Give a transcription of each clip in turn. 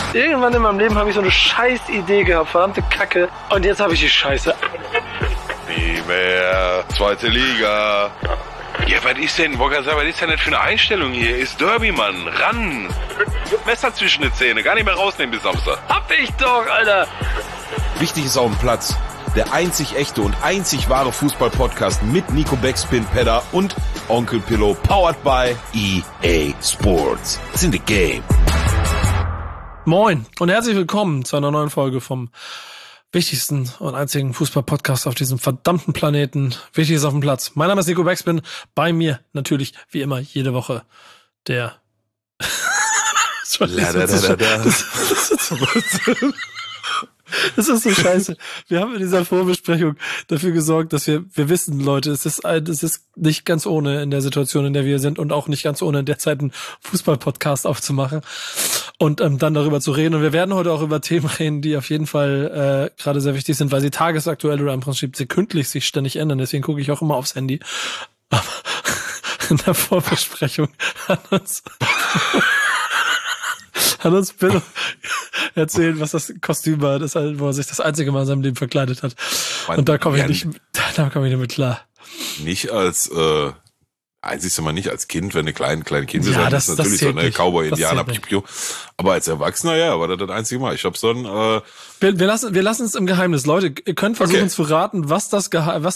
Irgendwann in meinem Leben habe ich so eine scheiß Idee gehabt, verdammte Kacke. Und jetzt habe ich die Scheiße. Nie mehr. Zweite Liga. Ja, was ist denn, was ist denn das für eine Einstellung hier? Ist Derby, Mann. Ran. Messer zwischen die Zähne. Gar nicht mehr rausnehmen bis Samstag. Hab ich doch, Alter. Wichtig ist auf dem Platz. Der einzig echte und einzig wahre Fußball-Podcast mit Nico Backspin, Pedder und Onkel Pillow. Powered by EA Sports. It's in the game. Moin und herzlich willkommen zu einer neuen Folge vom wichtigsten und einzigen Fußball-Podcast auf diesem verdammten Planeten. Wichtig ist auf dem Platz. Mein Name ist Nico Backspin. Bei mir natürlich, wie immer, jede Woche der... Das ist so scheiße. Wir haben in dieser Vorbesprechung dafür gesorgt, dass wir wissen, Leute, es ist nicht ganz ohne in der Situation, in der wir sind und auch nicht ganz ohne in der Zeit einen Fußball-Podcast aufzumachen und dann darüber zu reden. Und wir werden heute auch über Themen reden, die auf jeden Fall gerade sehr wichtig sind, weil sie tagesaktuell oder im Prinzip sekündlich sich ständig ändern. Deswegen gucke ich auch immer aufs Handy. Aber in der Vorbesprechung hat uns Bill erzählt, was das Kostüm war, wo er sich das einzige Mal in seinem Leben verkleidet hat. Und da komme ich nicht mit klar. Nicht als, einzigste Mal nicht als Kind, wenn eine kleine Kinder ja, sind, das ist natürlich so eine Cowboy-Indianer. Aber als Erwachsener, ja, war das einzige Mal. Ich hab's dann, Wir lassen es im Geheimnis. Leute, ihr könnt versuchen zu raten, was das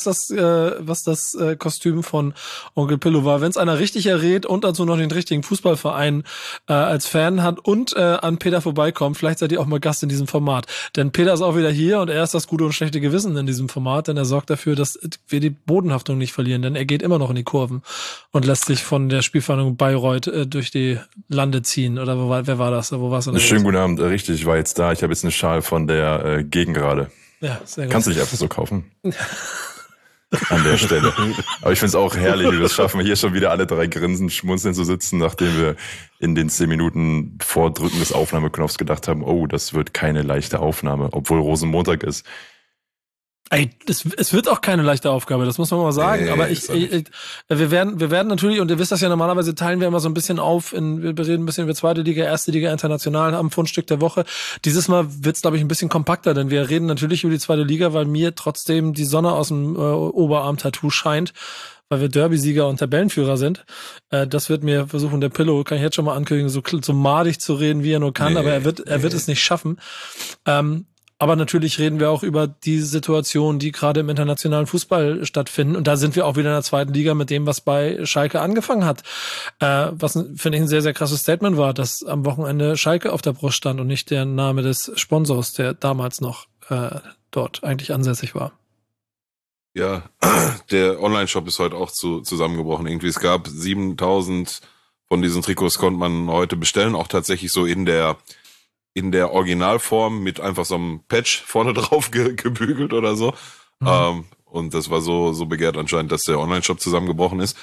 Kostüm von Onkel Pillow war. Wenn es einer richtig errät und dazu noch den richtigen Fußballverein als Fan hat und an Peter vorbeikommt, vielleicht seid ihr auch mal Gast in diesem Format. Denn Peter ist auch wieder hier und er ist das gute und schlechte Gewissen in diesem Format, denn er sorgt dafür, dass wir die Bodenhaftung nicht verlieren, denn er geht immer noch in die Kurven und lässt sich von der Spielvereinigung Bayreuth durch die Lande ziehen. Oder wer war das? Wo war's? Schönen guten Abend. Richtig, ich war jetzt da. Ich habe jetzt eine Schal von der Gegengrade. Ja, sehr gut. Kannst du nicht einfach so kaufen. An der Stelle. Aber ich find's auch herrlich, wie wir es schaffen, hier schon wieder alle drei grinsend, schmunzeln zu sitzen, nachdem wir in den 10 Minuten vor Drücken des Aufnahmeknopfs gedacht haben, oh, das wird keine leichte Aufnahme, obwohl Rosenmontag ist. Ey, es wird auch keine leichte Aufgabe, das muss man mal sagen, aber wir werden natürlich, und ihr wisst das ja, normalerweise teilen wir immer so ein bisschen auf, wir reden ein bisschen über zweite Liga, erste Liga, international am Fundstück der Woche. Dieses Mal wird's, glaube ich, ein bisschen kompakter, denn wir reden natürlich über die zweite Liga, weil mir trotzdem die Sonne aus dem Oberarm-Tattoo scheint, weil wir Derby-Sieger und Tabellenführer sind. Das wird mir versuchen, der Pillow, kann ich jetzt schon mal ankündigen, so madig zu reden, wie er nur kann, aber er wird es nicht schaffen. Aber natürlich reden wir auch über die Situation, die gerade im internationalen Fußball stattfinden. Und da sind wir auch wieder in der zweiten Liga mit dem, was bei Schalke angefangen hat. Was, finde ich, ein sehr, sehr krasses Statement war, dass am Wochenende Schalke auf der Brust stand und nicht der Name des Sponsors, der damals noch dort eigentlich ansässig war. ja, der Online-Shop ist heute auch zusammengebrochen. Irgendwie, es gab 7.000 von diesen Trikots konnte man heute bestellen, auch tatsächlich so in der Originalform mit einfach so einem Patch vorne drauf gebügelt oder so. Mhm. Und das war so begehrt anscheinend, dass der Online-Shop zusammengebrochen ist.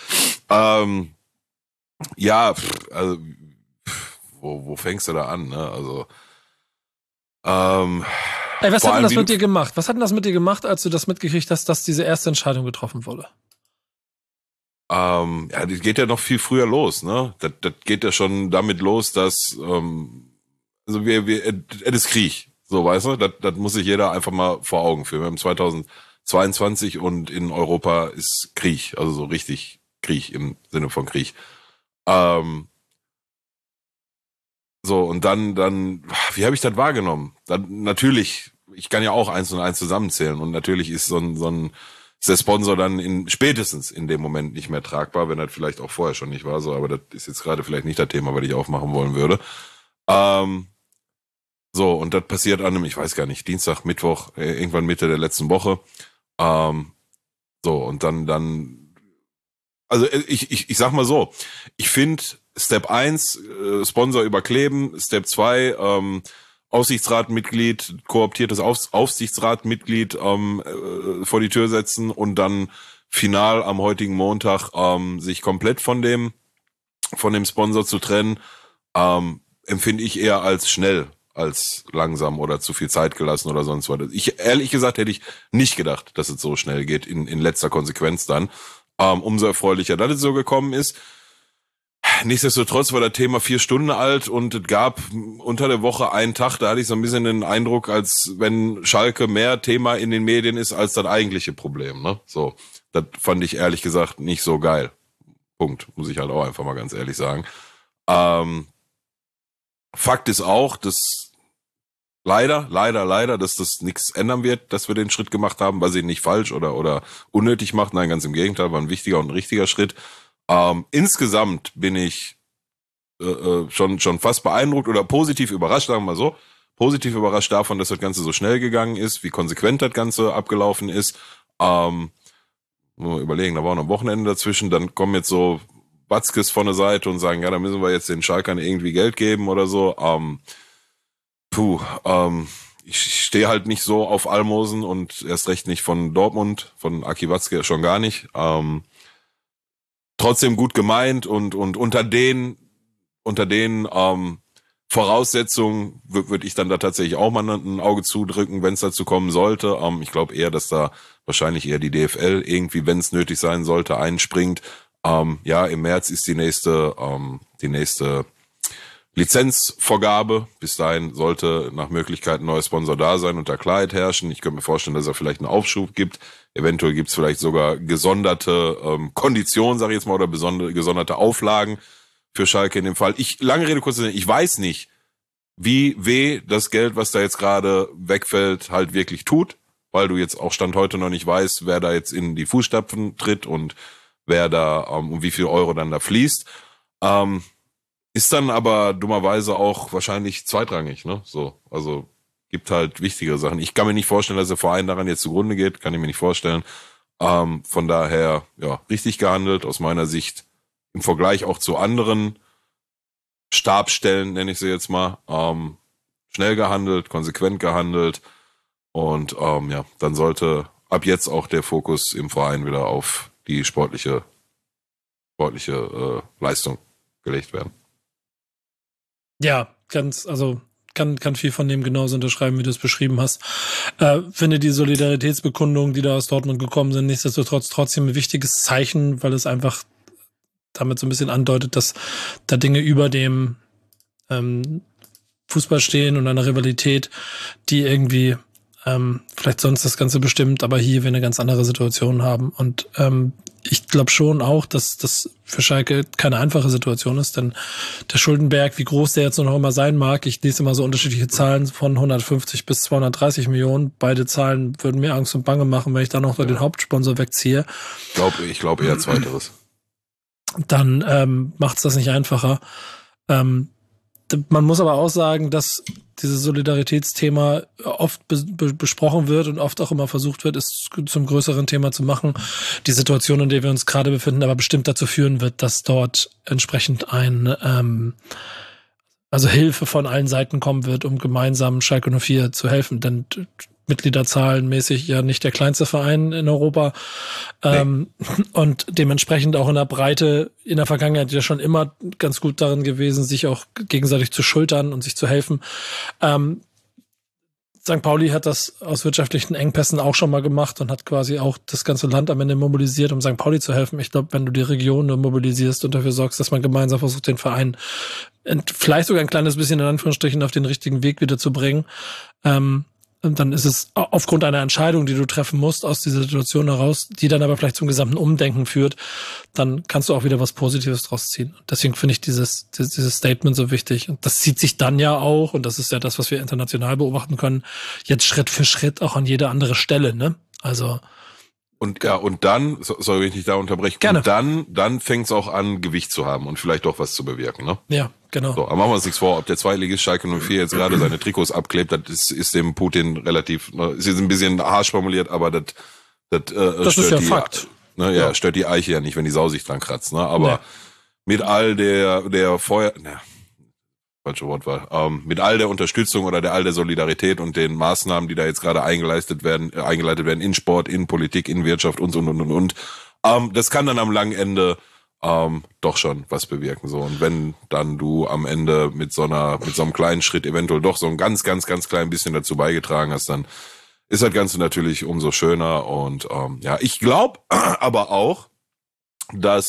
Wo fängst du da an, ne? Also, ey, was hat denn das mit dir gemacht? Was hat denn das mit dir gemacht, als du das mitgekriegt hast, dass diese erste Entscheidung getroffen wurde? Das geht ja noch viel früher los, ne? Das geht ja schon damit los, dass, also es ist Krieg, so, weißt du, das muss sich jeder einfach mal vor Augen führen. Wir haben 2022 und in Europa ist Krieg, also so richtig Krieg im Sinne von Krieg. So, und dann, wie habe ich das wahrgenommen? Dann natürlich, ich kann ja auch 1 und 1 zusammenzählen und natürlich ist ist der Sponsor dann spätestens in dem Moment nicht mehr tragbar, wenn das vielleicht auch vorher schon nicht war, so, aber das ist jetzt gerade vielleicht nicht das Thema, was ich aufmachen wollen würde. So, und das passiert an einem, ich weiß gar nicht, Dienstag, Mittwoch, irgendwann Mitte der letzten Woche. So, und dann, also ich sag mal so, ich finde Step 1, Sponsor überkleben, Step 2, Aufsichtsratmitglied, kooptiertes Aufsichtsratmitglied vor die Tür setzen und dann final am heutigen Montag sich komplett von dem Sponsor zu trennen, empfinde ich eher als schnell als langsam oder zu viel Zeit gelassen oder sonst was. Ehrlich gesagt hätte ich nicht gedacht, dass es so schnell geht in letzter Konsequenz dann. Umso erfreulicher, dass es so gekommen ist. nichtsdestotrotz war das Thema 4 Stunden alt und es gab unter der Woche einen Tag, da hatte ich so ein bisschen den Eindruck, als wenn Schalke mehr Thema in den Medien ist als das eigentliche Problem, ne? So, das fand ich ehrlich gesagt nicht so geil. Punkt, muss ich halt auch einfach mal ganz ehrlich sagen. Fakt ist auch, dass leider, dass das nichts ändern wird, dass wir den Schritt gemacht haben, weil sie ihn nicht falsch oder unnötig macht. Nein, ganz im Gegenteil, war ein wichtiger und ein richtiger Schritt. Insgesamt bin ich schon fast beeindruckt oder positiv überrascht, sagen wir mal so. Positiv überrascht davon, dass das Ganze so schnell gegangen ist, wie konsequent das Ganze abgelaufen ist. Nur überlegen, da war noch ein Wochenende dazwischen, dann kommen jetzt so Watzkes von der Seite und sagen, ja, da müssen wir jetzt den Schalkern irgendwie Geld geben oder so. Ich stehe halt nicht so auf Almosen und erst recht nicht von Dortmund, von Aki Watzke schon gar nicht. Trotzdem gut gemeint und unter den Voraussetzungen würde ich dann da tatsächlich auch mal ein Auge zudrücken, wenn es dazu kommen sollte. Ich glaube eher, dass da wahrscheinlich eher die DFL irgendwie, wenn es nötig sein sollte, einspringt. Ja, im März ist die nächste Lizenzvorgabe. Bis dahin sollte nach Möglichkeit ein neuer Sponsor da sein und da Klarheit herrschen. Ich könnte mir vorstellen, dass es vielleicht einen Aufschub gibt. Eventuell gibt es vielleicht sogar gesonderte Konditionen, sage ich jetzt mal, oder gesonderte Auflagen für Schalke in dem Fall. Lange Rede, kurzer Sinn, ich weiß nicht, wie weh das Geld, was da jetzt gerade wegfällt, halt wirklich tut, weil du jetzt auch Stand heute noch nicht weißt, wer da jetzt in die Fußstapfen tritt und wer da um wie viel Euro dann da fließt. Ist dann aber dummerweise auch wahrscheinlich zweitrangig, ne? So, also gibt halt wichtigere Sachen. Ich kann mir nicht vorstellen, dass der Verein daran jetzt zugrunde geht, kann ich mir nicht vorstellen. Von daher, ja, richtig gehandelt aus meiner Sicht im Vergleich auch zu anderen Stabsstellen, nenne ich sie jetzt mal. Schnell gehandelt, konsequent gehandelt und ja, dann sollte ab jetzt auch der Fokus im Verein wieder auf die sportliche Leistung gelegt werden. Ja, kann viel von dem genauso unterschreiben, wie du es beschrieben hast. Finde die Solidaritätsbekundungen, die da aus Dortmund gekommen sind, nichtsdestotrotz trotzdem ein wichtiges Zeichen, weil es einfach damit so ein bisschen andeutet, dass da Dinge über dem Fußball stehen und einer Rivalität, die irgendwie vielleicht sonst das Ganze bestimmt, aber hier wir eine ganz andere Situation haben. Und ich glaube schon auch, dass das für Schalke keine einfache Situation ist, denn der Schuldenberg, wie groß der jetzt noch immer sein mag, ich lese immer so unterschiedliche Zahlen von 150 bis 230 Millionen. Beide Zahlen würden mir Angst und Bange machen, wenn ich da noch den Hauptsponsor wegziehe. Ich glaube eher Zweiteres. Dann macht's das nicht einfacher. Man muss aber auch sagen, dass dieses Solidaritätsthema oft besprochen wird und oft auch immer versucht wird, es zum größeren Thema zu machen. Die Situation, in der wir uns gerade befinden, aber bestimmt dazu führen wird, dass dort entsprechend also Hilfe von allen Seiten kommen wird, um gemeinsam Schalke 04 zu helfen. Denn Mitgliederzahlenmäßig ja nicht der kleinste Verein in Europa. Und dementsprechend auch in der Breite in der Vergangenheit ja schon immer ganz gut darin gewesen, sich auch gegenseitig zu schultern und sich zu helfen. St. Pauli hat das aus wirtschaftlichen Engpässen auch schon mal gemacht und hat quasi auch das ganze Land am Ende mobilisiert, um St. Pauli zu helfen. Ich glaube, wenn du die Region nur mobilisierst und dafür sorgst, dass man gemeinsam versucht, den Verein vielleicht sogar ein kleines bisschen in Anführungsstrichen auf den richtigen Weg wieder zu bringen, und dann ist es aufgrund einer Entscheidung, die du treffen musst aus dieser Situation heraus, die dann aber vielleicht zum gesamten Umdenken führt, dann kannst du auch wieder was Positives draus ziehen. Und deswegen finde ich dieses Statement so wichtig. Und das zieht sich dann ja auch, und das ist ja das, was wir international beobachten können, jetzt Schritt für Schritt auch an jede andere Stelle, ne? Also. Und ja, und dann, sorry, wenn ich dich da unterbreche, gerne. Und dann fängt es auch an, Gewicht zu haben und vielleicht doch was zu bewirken, ne? Ja, genau. So, aber machen wir uns nichts vor, ob der Zweitligist Schalke 04 jetzt gerade seine Trikots abklebt, das ist dem Putin relativ, ist jetzt ein bisschen harsch formuliert, aber das stört ist ja Fakt. Ne, ja, stört die Eiche ja nicht, wenn die Sau sich dran kratzt, ne? Aber mit all der falsche Wortwahl, mit all der Unterstützung oder all der Solidarität und den Maßnahmen, die da jetzt gerade eingeleitet werden in Sport, in Politik, in Wirtschaft und. Das kann dann am langen Ende doch schon was bewirken, so. Und wenn dann du am Ende mit so einem kleinen Schritt eventuell doch so ein ganz, ganz, ganz klein bisschen dazu beigetragen hast, dann ist das Ganze natürlich umso schöner. Und ja, ich glaube aber auch, dass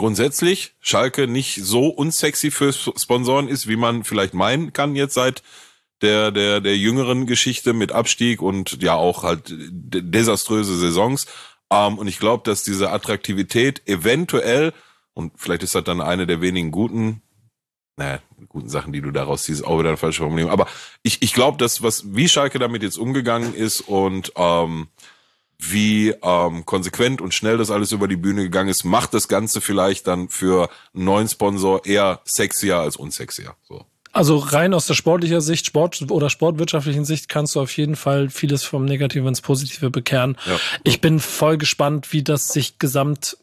grundsätzlich Schalke nicht so unsexy für Sponsoren ist, wie man vielleicht meinen kann jetzt seit der jüngeren Geschichte mit Abstieg und ja auch halt desaströse Saisons. Und ich glaube, dass diese Attraktivität eventuell, und vielleicht ist das dann eine der wenigen guten Sachen, die du daraus ziehst, auch wieder eine falsche Formulierung. Aber ich glaube, dass wie Schalke damit jetzt umgegangen ist und wie konsequent und schnell das alles über die Bühne gegangen ist, macht das Ganze vielleicht dann für einen neuen Sponsor eher sexier als unsexier. So. Also rein aus der sportlicher Sicht, sportwirtschaftlichen Sicht kannst du auf jeden Fall vieles vom Negativen ins Positive bekehren. Ja. Ich bin voll gespannt, wie das sich gesamt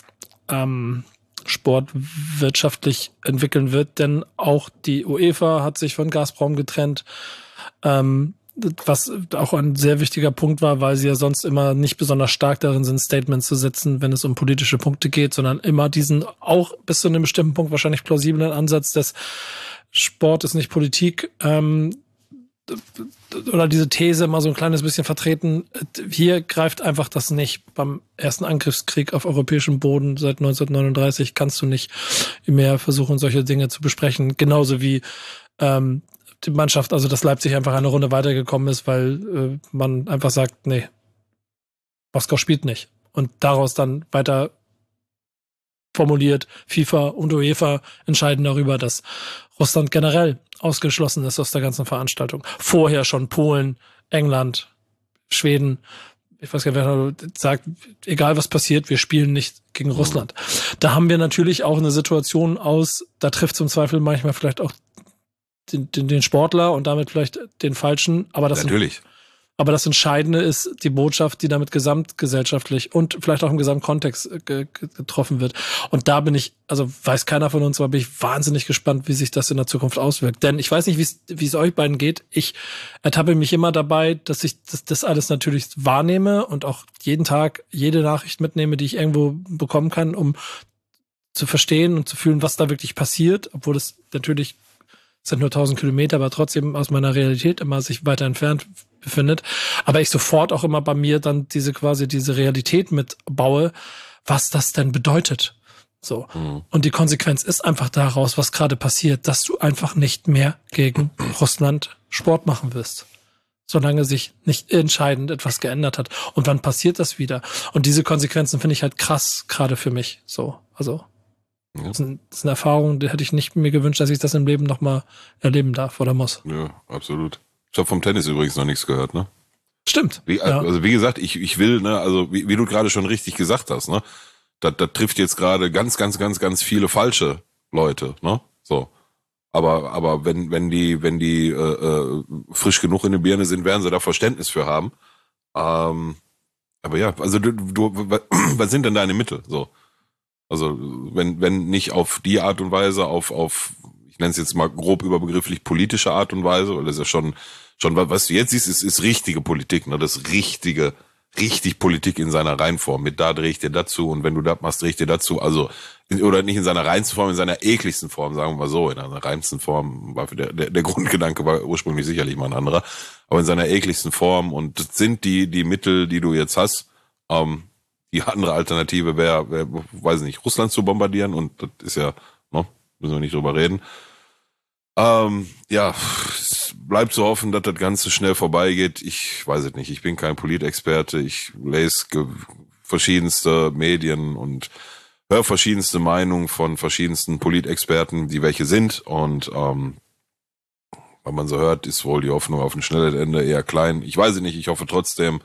sportwirtschaftlich entwickeln wird, denn auch die UEFA hat sich von Gazprom getrennt, was auch ein sehr wichtiger Punkt war, weil sie ja sonst immer nicht besonders stark darin sind, Statements zu setzen, wenn es um politische Punkte geht, sondern immer diesen auch bis zu einem bestimmten Punkt wahrscheinlich plausiblen Ansatz des Sport ist nicht Politik, oder diese These mal so ein kleines bisschen vertreten. Hier greift einfach das nicht. Beim ersten Angriffskrieg auf europäischem Boden seit 1939 kannst du nicht mehr versuchen, solche Dinge zu besprechen. Genauso wie die Mannschaft, also dass Leipzig einfach eine Runde weitergekommen ist, weil man einfach sagt, nee, Moskau spielt nicht. Und daraus dann weiter formuliert, FIFA und UEFA entscheiden darüber, dass Russland generell ausgeschlossen ist aus der ganzen Veranstaltung. Vorher schon Polen, England, Schweden, ich weiß gar nicht, wer sagt, egal was passiert, wir spielen nicht gegen Russland. Da haben wir natürlich auch eine Situation da trifft zum Zweifel manchmal vielleicht auch den Sportler und damit vielleicht den Falschen, aber natürlich. Aber das Entscheidende ist die Botschaft, die damit gesamtgesellschaftlich und vielleicht auch im Gesamtkontext getroffen wird. Und da weiß keiner von uns, aber bin ich wahnsinnig gespannt, wie sich das in der Zukunft auswirkt. Denn ich weiß nicht, wie es euch beiden geht. Ich ertappe mich immer dabei, dass ich das alles natürlich wahrnehme und auch jeden Tag jede Nachricht mitnehme, die ich irgendwo bekommen kann, um zu verstehen und zu fühlen, was da wirklich passiert, obwohl es natürlich sind nur 1000 Kilometer, aber trotzdem aus meiner Realität immer sich weiter entfernt befindet. Aber ich sofort auch immer bei mir dann diese Realität mitbaue, was das denn bedeutet. So. Und die Konsequenz ist einfach daraus, was gerade passiert, dass du einfach nicht mehr gegen Russland Sport machen wirst. Solange sich nicht entscheidend etwas geändert hat. Und wann passiert das wieder? Und diese Konsequenzen finde ich halt krass, gerade für mich. So, also. Ja. Das ist eine Erfahrung, die hätte ich nicht mir gewünscht, dass ich das im Leben nochmal erleben darf oder muss. Ja, absolut. Ich habe vom Tennis übrigens noch nichts gehört, ne? Stimmt. Also wie gesagt, ich will, ne, also wie du gerade schon richtig gesagt hast, ne? Das trifft jetzt gerade ganz, ganz, ganz, ganz viele falsche Leute, ne? So. Aber wenn die frisch genug in der Birne sind, werden sie da Verständnis für haben. Aber ja, also was sind denn deine Mittel? So. Also wenn nicht auf die Art und Weise, auf ich nenne es jetzt mal grob überbegrifflich politische Art und Weise, weil das ist ja schon was du jetzt siehst, ist richtige Politik, ne? Das richtig Politik in seiner Reinform. Mit da drehe ich dir dazu und wenn du das machst, drehe ich dir dazu. Also oder nicht in seiner reinsten Form, in seiner ekligsten Form, sagen wir mal so. In einer reinsten Form war für der Grundgedanke war ursprünglich sicherlich mal ein anderer, aber in seiner ekligsten Form. Und das sind die Mittel, die du jetzt hast. Die andere Alternative wäre, weiß nicht, Russland zu bombardieren und das ist ja, ne, müssen wir nicht drüber reden. Ja, es bleibt zu hoffen, dass das Ganze schnell vorbeigeht. Ich weiß es nicht, ich bin kein Politexperte, ich lese verschiedenste Medien und höre verschiedenste Meinungen von verschiedensten Politexperten, die welche sind und weil man so hört, ist wohl die Hoffnung auf ein schnelles Ende eher klein. Ich weiß es nicht, ich hoffe trotzdem,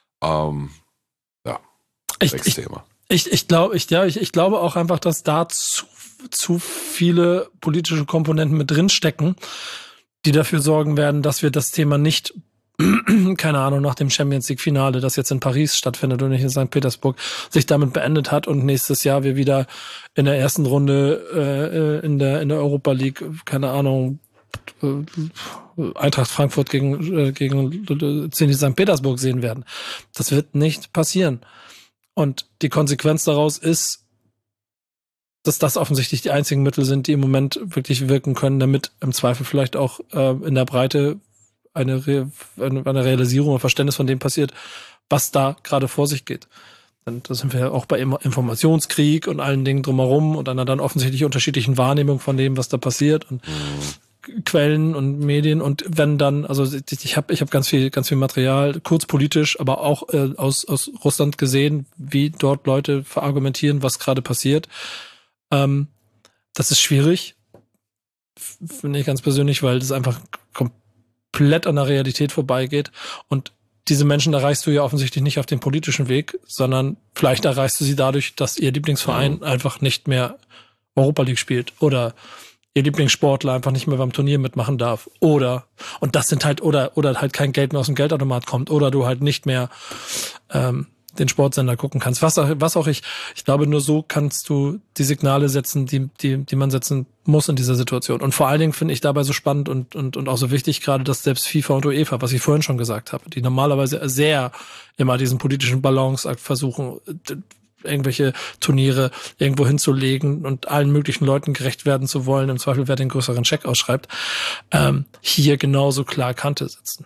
Ich glaube auch einfach, dass da zu viele politische Komponenten mit drin stecken, die dafür sorgen werden, dass wir das Thema nicht, keine Ahnung, nach dem Champions League Finale, das jetzt in Paris stattfindet und nicht in St. Petersburg, sich damit beendet hat und nächstes Jahr wir wieder in der ersten Runde in der Europa League, keine Ahnung, Eintracht Frankfurt gegen Zenit St. Petersburg sehen werden. Das wird nicht passieren. Und die Konsequenz daraus ist, dass das offensichtlich die einzigen Mittel sind, die im Moment wirklich wirken können, damit im Zweifel vielleicht auch in der Breite eine Realisierung oder Verständnis von dem passiert, was da gerade vor sich geht. Da sind wir auch bei Informationskrieg und allen Dingen drumherum und einer dann offensichtlich unterschiedlichen Wahrnehmung von dem, was da passiert und Quellen und Medien. Und wenn dann, also ich hab ganz viel Material, kurz politisch, aber auch aus Russland gesehen, wie dort Leute verargumentieren, was gerade passiert. Das ist schwierig, finde ich ganz persönlich, weil das einfach komplett an der Realität vorbeigeht. Und diese Menschen erreichst du ja offensichtlich nicht auf dem politischen Weg, sondern vielleicht erreichst du sie dadurch, dass ihr Lieblingsverein einfach nicht mehr Europa League spielt oder ihr Lieblingssportler einfach nicht mehr beim Turnier mitmachen darf. Oder halt kein Geld mehr aus dem Geldautomat kommt oder du halt nicht mehr den Sportsender gucken kannst. Was auch ich glaube, nur so kannst du die Signale setzen, die man setzen muss in dieser Situation. Und vor allen Dingen finde ich dabei so spannend und auch so wichtig gerade, dass selbst FIFA und UEFA, was ich vorhin schon gesagt habe, die normalerweise sehr immer diesen politischen Balanceakt versuchen, irgendwelche Turniere irgendwo hinzulegen und allen möglichen Leuten gerecht werden zu wollen, im Zweifel wer den größeren Scheck ausschreibt, hier genauso klar Kante setzen.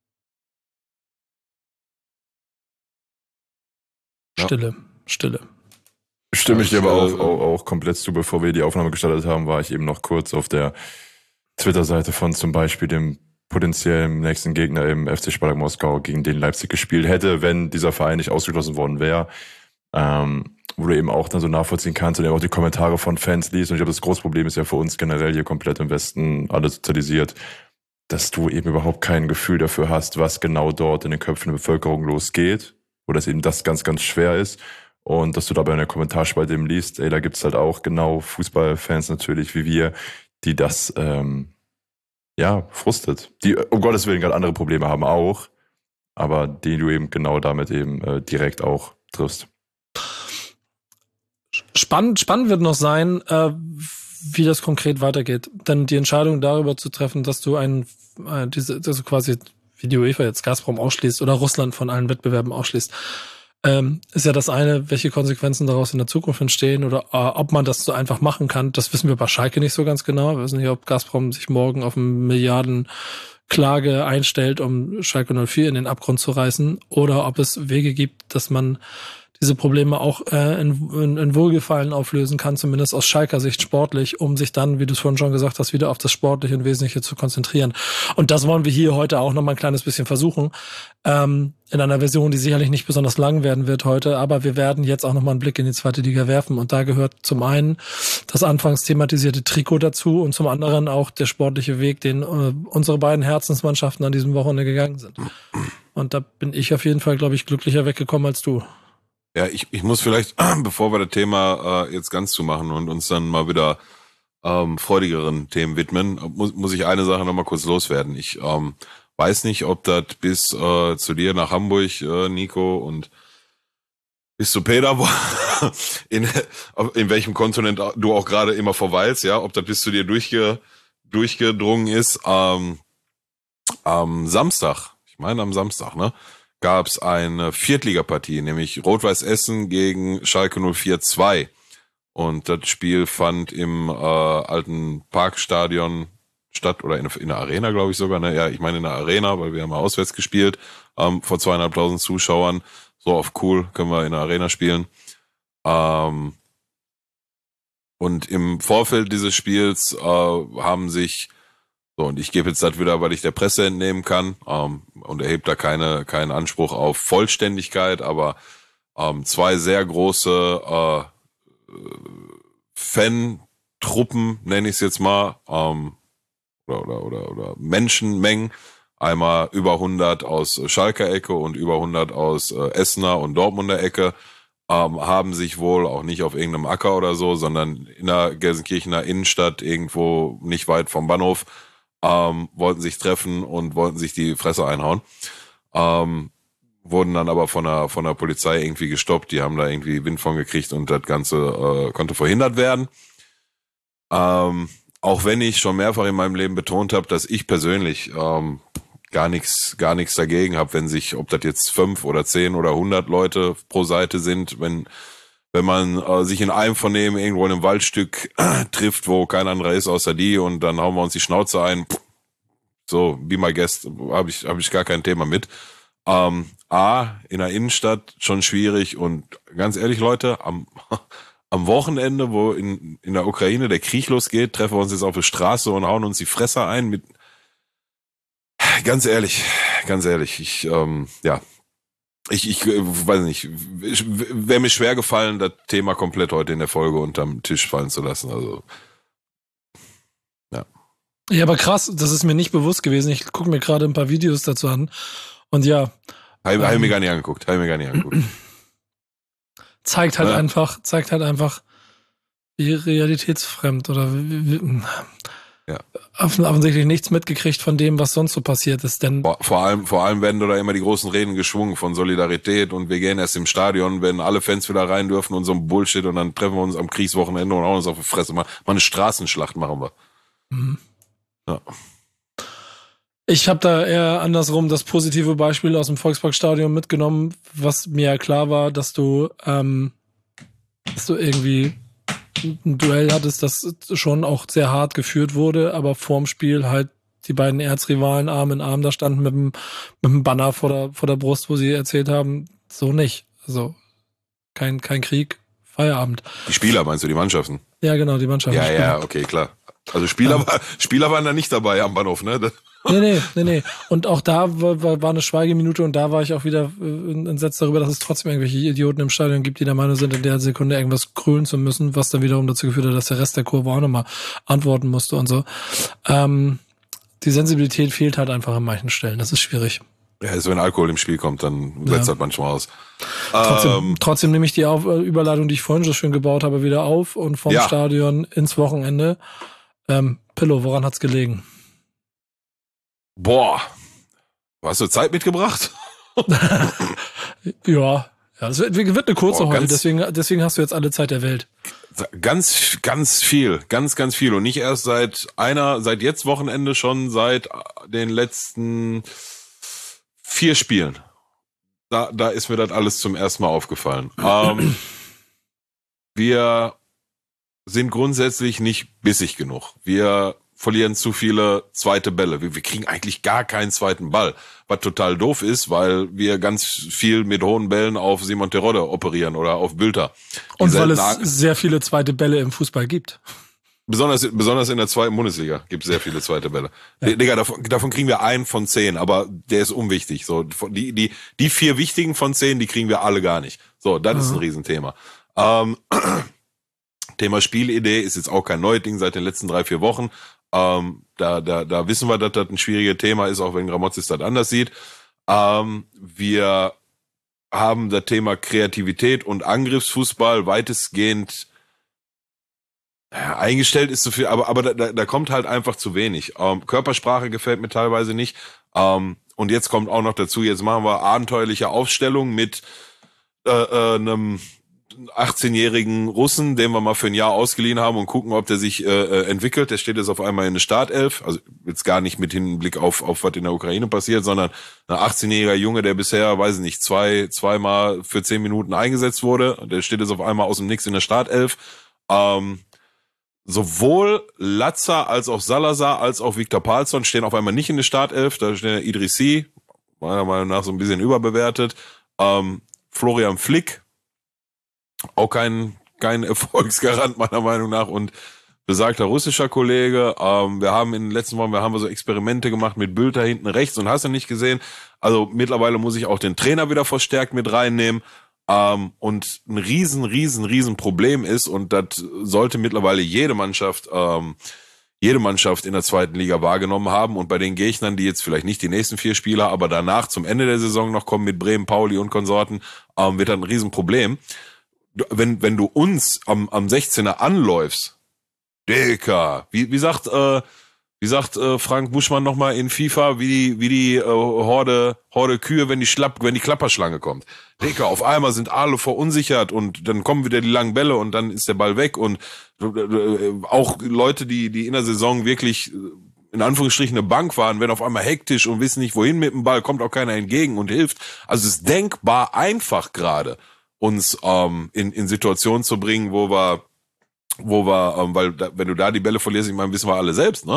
Stille. Stimme ich dir aber auch komplett zu. Bevor wir die Aufnahme gestartet haben, war ich eben noch kurz auf der Twitter-Seite von zum Beispiel dem potenziellen nächsten Gegner im FC Spartak Moskau, gegen den Leipzig gespielt hätte, wenn dieser Verein nicht ausgeschlossen worden wäre. Wo du eben auch dann so nachvollziehen kannst und eben auch die Kommentare von Fans liest. Und ich glaube, das große Problem ist ja für uns generell hier komplett im Westen alles sozialisiert, dass du eben überhaupt kein Gefühl dafür hast, was genau dort in den Köpfen der Bevölkerung losgeht. Oder dass eben das ganz, ganz schwer ist. Und dass du dabei in der Kommentarspalte eben liest, da gibt's halt auch genau Fußballfans natürlich wie wir, die das frustet. Die um Gottes Willen gerade andere Probleme haben auch, aber die du eben genau damit eben direkt auch triffst. Spannend wird noch sein, wie das konkret weitergeht. Denn die Entscheidung darüber zu treffen, dass du also quasi wie die UEFA jetzt Gazprom ausschließt oder Russland von allen Wettbewerben ausschließt, ist ja das eine, welche Konsequenzen daraus in der Zukunft entstehen oder ob man das so einfach machen kann. Das wissen wir bei Schalke nicht so ganz genau. Wir wissen nicht, ob Gazprom sich morgen auf eine Milliardenklage einstellt, um Schalke 04 in den Abgrund zu reißen, oder ob es Wege gibt, dass man diese Probleme auch in Wohlgefallen auflösen kann, zumindest aus Schalker Sicht sportlich, um sich dann, wie du es vorhin schon gesagt hast, wieder auf das Sportliche und Wesentliche zu konzentrieren. Und das wollen wir hier heute auch noch mal ein kleines bisschen versuchen, in einer Version, die sicherlich nicht besonders lang werden wird heute, aber wir werden jetzt auch noch mal einen Blick in die zweite Liga werfen und da gehört zum einen das anfangs thematisierte Trikot dazu und zum anderen auch der sportliche Weg, den unsere beiden Herzensmannschaften an diesem Wochenende gegangen sind. Und da bin ich auf jeden Fall, glaube ich, glücklicher weggekommen als du. Ja, ich muss vielleicht, bevor wir das Thema jetzt ganz zumachen und uns dann mal wieder freudigeren Themen widmen, muss ich eine Sache nochmal kurz loswerden. Ich weiß nicht, ob das bis zu dir nach Hamburg, Nico, und bis zu Peter, in welchem Kontinent du auch gerade immer verweilst, ja, ob das bis zu dir durchgedrungen ist. Am Samstag, ne? Gab es eine Viertligapartie, nämlich Rot-Weiß Essen gegen Schalke 04 2. Und das Spiel fand im alten Parkstadion statt, oder in der Arena, glaube ich sogar. Ne? Ja, ich meine in der Arena, weil wir haben auswärts gespielt, vor 2.500 Zuschauern. So auf cool können wir in der Arena spielen. Und im Vorfeld dieses Spiels haben sich, so, und ich gebe jetzt das wieder, weil ich der Presse entnehmen kann, und erhebt da keinen Anspruch auf Vollständigkeit, aber zwei sehr große Fan-Truppen, nenne ich es jetzt mal, oder Menschenmengen, einmal über 100 aus Schalker Ecke und über 100 aus Essener und Dortmunder Ecke, haben sich wohl auch nicht auf irgendeinem Acker oder so, sondern in der Gelsenkirchener Innenstadt, irgendwo nicht weit vom Bahnhof, wollten sich treffen und wollten sich die Fresse einhauen. Wurden dann aber von der Polizei irgendwie gestoppt. Die haben da irgendwie Wind von gekriegt und das Ganze konnte verhindert werden. Auch wenn ich schon mehrfach in meinem Leben betont habe, dass ich persönlich gar nichts dagegen habe, wenn sich, ob das jetzt 5 oder 10 oder 100 Leute pro Seite sind, wenn man sich in einem von denen irgendwo in einem Waldstück trifft, wo kein anderer ist außer die, und dann hauen wir uns die Schnauze ein. So, be my guest, habe ich gar kein Thema mit. In der Innenstadt schon schwierig und ganz ehrlich, Leute, am Wochenende, wo in der Ukraine der Krieg losgeht, treffen wir uns jetzt auf der Straße und hauen uns die Fresse ein mit, ganz ehrlich, ich weiß nicht, wäre mir schwer gefallen, das Thema komplett heute in der Folge unterm Tisch fallen zu lassen, also, ja. Ja, aber krass, das ist mir nicht bewusst gewesen. Ich gucke mir gerade ein paar Videos dazu an und ja. Hab ich mir gar nicht angeguckt. Zeigt halt einfach, wie realitätsfremd oder offensichtlich nichts mitgekriegt von dem, was sonst so passiert ist. Denn vor allem werden da immer die großen Reden geschwungen von Solidarität und wir gehen erst im Stadion, wenn alle Fans wieder rein dürfen und so ein Bullshit und dann treffen wir uns am Kriegswochenende und hauen uns auf die Fresse. Mal eine Straßenschlacht machen wir. Mhm. Ja. Ich habe da eher andersrum das positive Beispiel aus dem Volksparkstadion mitgenommen, was mir ja klar war, dass du irgendwie ein Duell hattest, das schon auch sehr hart geführt wurde, aber vorm Spiel halt die beiden Erzrivalen Arm in Arm da standen mit dem Banner vor der Brust, wo sie erzählt haben, so nicht. Also kein Krieg, Feierabend. Die Spieler meinst du, die Mannschaften? Ja, genau, die Mannschaften. Ja, okay, klar. Also Spieler waren da nicht dabei am Bahnhof, ne? Nee. Und auch da war eine Schweigeminute und da war ich auch wieder entsetzt darüber, dass es trotzdem irgendwelche Idioten im Stadion gibt, die der Meinung sind, in der Sekunde irgendwas krölen zu müssen, was dann wiederum dazu geführt hat, dass der Rest der Kurve auch nochmal antworten musste und so. Die Sensibilität fehlt halt einfach an manchen Stellen. Das ist schwierig. Ja, also wenn Alkohol im Spiel kommt, dann setzt das manchmal aus. Trotzdem nehme ich die Überleitung, die ich vorhin so schön gebaut habe, wieder auf und vom Stadion ins Wochenende. Pillow, woran hat's gelegen? Boah, hast du Zeit mitgebracht? Ja, das wird eine kurze heute, deswegen hast du jetzt alle Zeit der Welt. Ganz viel. Und nicht erst seit jetzt Wochenende, schon seit den letzten 4 Spielen. Da ist mir das alles zum ersten Mal aufgefallen. Wir sind grundsätzlich nicht bissig genug. Wir verlieren zu viele zweite Bälle. Wir kriegen eigentlich gar keinen zweiten Ball, was total doof ist, weil wir ganz viel mit hohen Bällen auf Simon Terodde operieren oder auf Bülter. Und weil es sehr viele zweite Bälle im Fußball gibt. Besonders in der 2. Bundesliga gibt es sehr viele zweite Bälle. Ja. Digga, davon kriegen wir 1 von 10, aber der ist unwichtig. So, die 4 wichtigen von 10, die kriegen wir alle gar nicht. So, das ist ein Riesenthema. Thema Spielidee ist jetzt auch kein neues Ding seit den letzten 3-4 Wochen. Da wissen wir, dass das ein schwieriges Thema ist, auch wenn Gramotzis das anders sieht. Wir haben das Thema Kreativität und Angriffsfußball weitestgehend eingestellt, ist zu viel, aber da kommt halt einfach zu wenig. Körpersprache gefällt mir teilweise nicht. Und jetzt kommt auch noch dazu, jetzt machen wir abenteuerliche Aufstellung mit einem 18-jährigen Russen, den wir mal für ein Jahr ausgeliehen haben und gucken, ob der sich entwickelt. Der steht jetzt auf einmal in der Startelf, also jetzt gar nicht mit Hinblick auf was in der Ukraine passiert, sondern ein 18-jähriger Junge, der bisher, weiß ich nicht, zweimal für 10 Minuten eingesetzt wurde. Der steht jetzt auf einmal aus dem Nix in der Startelf. Sowohl Latza als auch Salazar als auch Viktor Palsson stehen auf einmal nicht in der Startelf. Da steht Idrissi, meiner Meinung nach so ein bisschen überbewertet. Florian Flick, auch kein Erfolgsgarant meiner Meinung nach und besagter russischer Kollege. Wir haben in den letzten Wochen so Experimente gemacht mit Bülter hinten rechts und hast du nicht gesehen. Also mittlerweile muss ich auch den Trainer wieder verstärkt mit reinnehmen. Und ein riesen Problem ist, und das sollte mittlerweile jede Mannschaft in der 2. Liga wahrgenommen haben. Und bei den Gegnern, die jetzt vielleicht nicht die nächsten 4 Spieler, aber danach zum Ende der Saison noch kommen mit Bremen, Pauli und Konsorten, wird das ein Riesenproblem. Wenn du uns am 16er anläufst, Dicker, wie sagt Frank Buschmann nochmal in FIFA, wie die Horde Kühe, wenn die Klapperschlange kommt. Dicker, auf einmal sind alle verunsichert und dann kommen wieder die langen Bälle und dann ist der Ball weg und auch Leute, die in der Saison wirklich in Anführungsstrichen eine Bank waren, werden auf einmal hektisch und wissen nicht, wohin mit dem Ball, kommt auch keiner entgegen und hilft. Also es ist denkbar einfach gerade, uns in Situationen zu bringen, wo wir, weil wenn du da die Bälle verlierst, ich meine, wissen wir alle selbst, ne?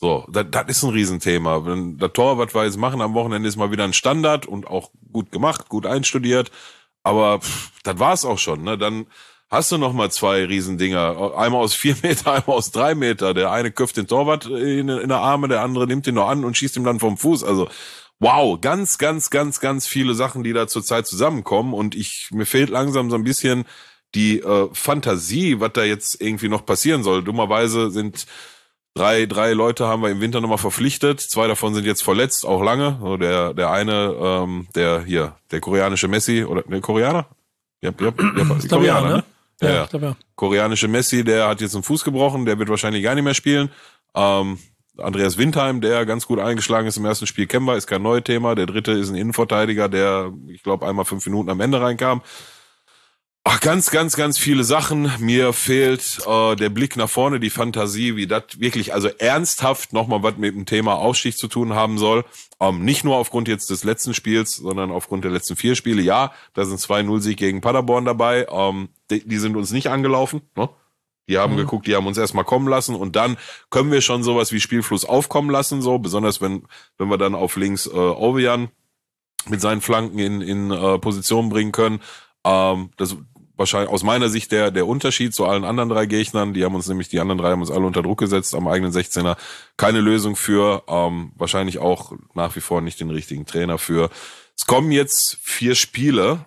So, das ist ein Riesenthema. Wenn der Torwart weiß, machen am Wochenende ist mal wieder ein Standard und auch gut gemacht, gut einstudiert. Aber das war's auch schon, ne? Dann hast du noch mal 2 Riesendinger. Einmal aus 4 Meter, einmal aus 3 Meter. Der eine köpft den Torwart in der Arme, der andere nimmt ihn noch an und schießt ihm dann vom Fuß. Also, wow, ganz viele Sachen, die da zurzeit zusammenkommen. Und mir fehlt langsam so ein bisschen die Fantasie, was da jetzt irgendwie noch passieren soll. Dummerweise sind drei Leute haben wir im Winter nochmal verpflichtet. 2 davon sind jetzt verletzt, auch lange. So der eine, der koreanische Messi, oder der Koreaner? Ja, Koreaner, ne? Ja. Ich glaub, ja. Koreanische Messi, der hat jetzt einen Fuß gebrochen, der wird wahrscheinlich gar nicht mehr spielen. Andreas Windheim, der ganz gut eingeschlagen ist im ersten Spiel, kennen wir, ist kein neues Thema. Der dritte ist ein Innenverteidiger, der, ich glaube, einmal 5 Minuten am Ende reinkam. Ach, ganz viele Sachen. Mir fehlt der Blick nach vorne, die Fantasie, wie das wirklich, also ernsthaft nochmal was mit dem Thema Aufstieg zu tun haben soll. Nicht nur aufgrund jetzt des letzten Spiels, sondern aufgrund der letzten 4 Spiele. Ja, da sind 2-0-Sieg gegen Paderborn dabei. Die sind uns nicht angelaufen, ne? Die haben geguckt, die haben uns erstmal kommen lassen und dann können wir schon sowas wie Spielfluss aufkommen lassen, so, besonders wenn wir dann auf links Ovejan mit seinen Flanken in Position bringen können. Das wahrscheinlich aus meiner Sicht der Unterschied zu allen anderen 3 Gegnern. Die anderen 3 haben uns alle unter Druck gesetzt am eigenen 16er. Keine Lösung für, wahrscheinlich auch nach wie vor nicht den richtigen Trainer für. Es kommen jetzt 4 Spiele.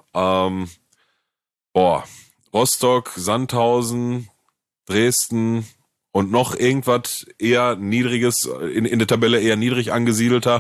Rostock, Sandhausen, Dresden und noch irgendwas eher niedriges, in der Tabelle eher niedrig angesiedelter.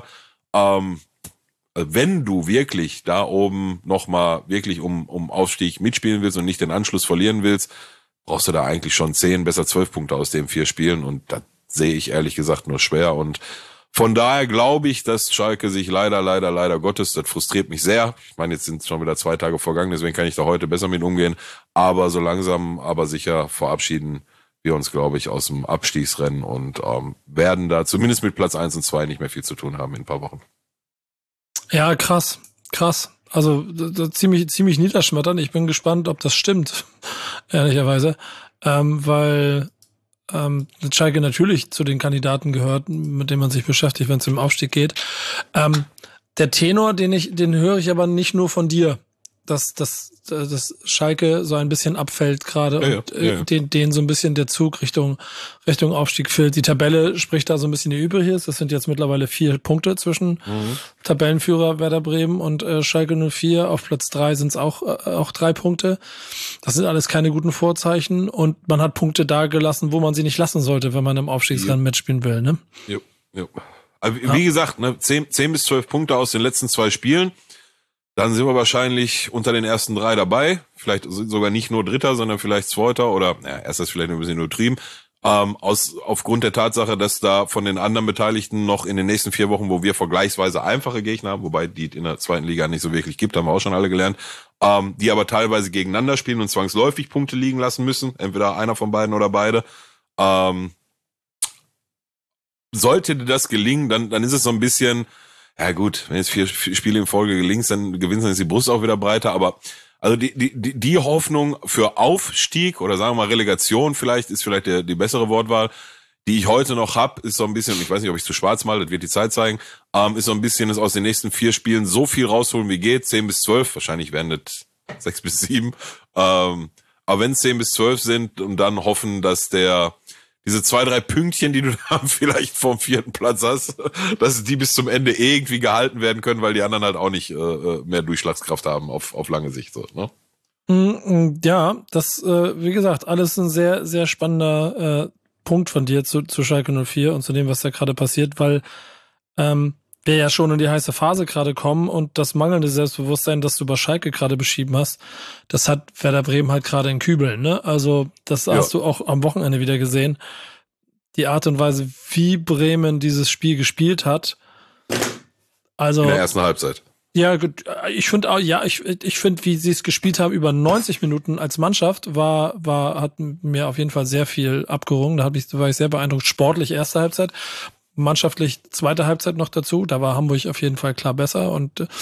Wenn du wirklich da oben nochmal wirklich um Aufstieg mitspielen willst und nicht den Anschluss verlieren willst, brauchst du da eigentlich schon 10, besser 12 Punkte aus den 4 Spielen und das sehe ich ehrlich gesagt nur schwer und von daher glaube ich, dass Schalke sich leider Gottes, das frustriert mich sehr. Ich meine, jetzt sind schon wieder 2 Tage vergangen, deswegen kann ich da heute besser mit umgehen, aber so langsam, aber sicher verabschieden wir uns, glaube ich, aus dem Abstiegsrennen und werden da zumindest mit Platz 1 und 2 nicht mehr viel zu tun haben in ein paar Wochen. Ja, krass. Also ziemlich niederschmetternd. Ich bin gespannt, ob das stimmt, ehrlicherweise, weil Schalke natürlich zu den Kandidaten gehört, mit denen man sich beschäftigt, wenn es um Aufstieg geht. Der Tenor, den höre ich aber nicht nur von dir, dass Schalke so ein bisschen abfällt gerade und den so ein bisschen der Zug Richtung Aufstieg fällt. Die Tabelle spricht da so ein bisschen die Übriges. Das sind jetzt mittlerweile 4 Punkte zwischen Tabellenführer Werder Bremen und Schalke 04. Auf Platz 3 sind es auch 3 Punkte. Das sind alles keine guten Vorzeichen und man hat Punkte da gelassen, wo man sie nicht lassen sollte, wenn man im Aufstiegsrennen mitspielen will, ne? Jo. Also, wie gesagt, ne, 10 bis 12 Punkte aus den letzten 2 Spielen. Dann sind wir wahrscheinlich unter den ersten 3 dabei. Vielleicht sogar nicht nur Dritter, sondern vielleicht Zweiter oder, Erster ist vielleicht ein bisschen übertrieben. Aufgrund der Tatsache, dass da von den anderen Beteiligten noch in den nächsten 4 Wochen, wo wir vergleichsweise einfache Gegner haben, wobei die in der 2. Liga nicht so wirklich gibt, haben wir auch schon alle gelernt, die aber teilweise gegeneinander spielen und zwangsläufig Punkte liegen lassen müssen. Entweder einer von beiden oder beide. Sollte dir das gelingen, dann ist es so ein bisschen, ja gut, wenn jetzt 4 Spiele in Folge gelingt, dann gewinnst, dann ist die Brust auch wieder breiter, aber also die Hoffnung für Aufstieg oder sagen wir mal Relegation vielleicht, ist vielleicht die bessere Wortwahl, die ich heute noch hab, ist so ein bisschen, ich weiß nicht, ob ich zu schwarz mal, das wird die Zeit zeigen, ist so ein bisschen, ist aus den nächsten 4 Spielen so viel rausholen wie geht, 10 bis 12, wahrscheinlich werden das 6 bis 7, aber wenn es 10 bis 12 sind und dann hoffen, dass diese 2, 3 Pünktchen, die du da vielleicht vom 4. Platz hast, dass die bis zum Ende irgendwie gehalten werden können, weil die anderen halt auch nicht mehr Durchschlagskraft haben auf lange Sicht. So, ne? Ja, das, wie gesagt, alles ein sehr, sehr spannender Punkt von dir zu Schalke 04 und zu dem, was da gerade passiert, weil wir ja schon in die heiße Phase gerade kommen und das mangelnde Selbstbewusstsein, das du bei Schalke gerade beschrieben hast, das hat Werder Bremen halt gerade in Kübeln, ne? Also das hast du auch am Wochenende wieder gesehen. Die Art und Weise, wie Bremen dieses Spiel gespielt hat. Also in der ersten Halbzeit. Ja, ich finde auch, ich finde, wie sie es gespielt haben über 90 Minuten als Mannschaft, hat mir auf jeden Fall sehr viel abgerungen. War ich sehr beeindruckt. Sportlich erste Halbzeit. Mannschaftlich zweite Halbzeit noch dazu, da war Hamburg auf jeden Fall klar besser und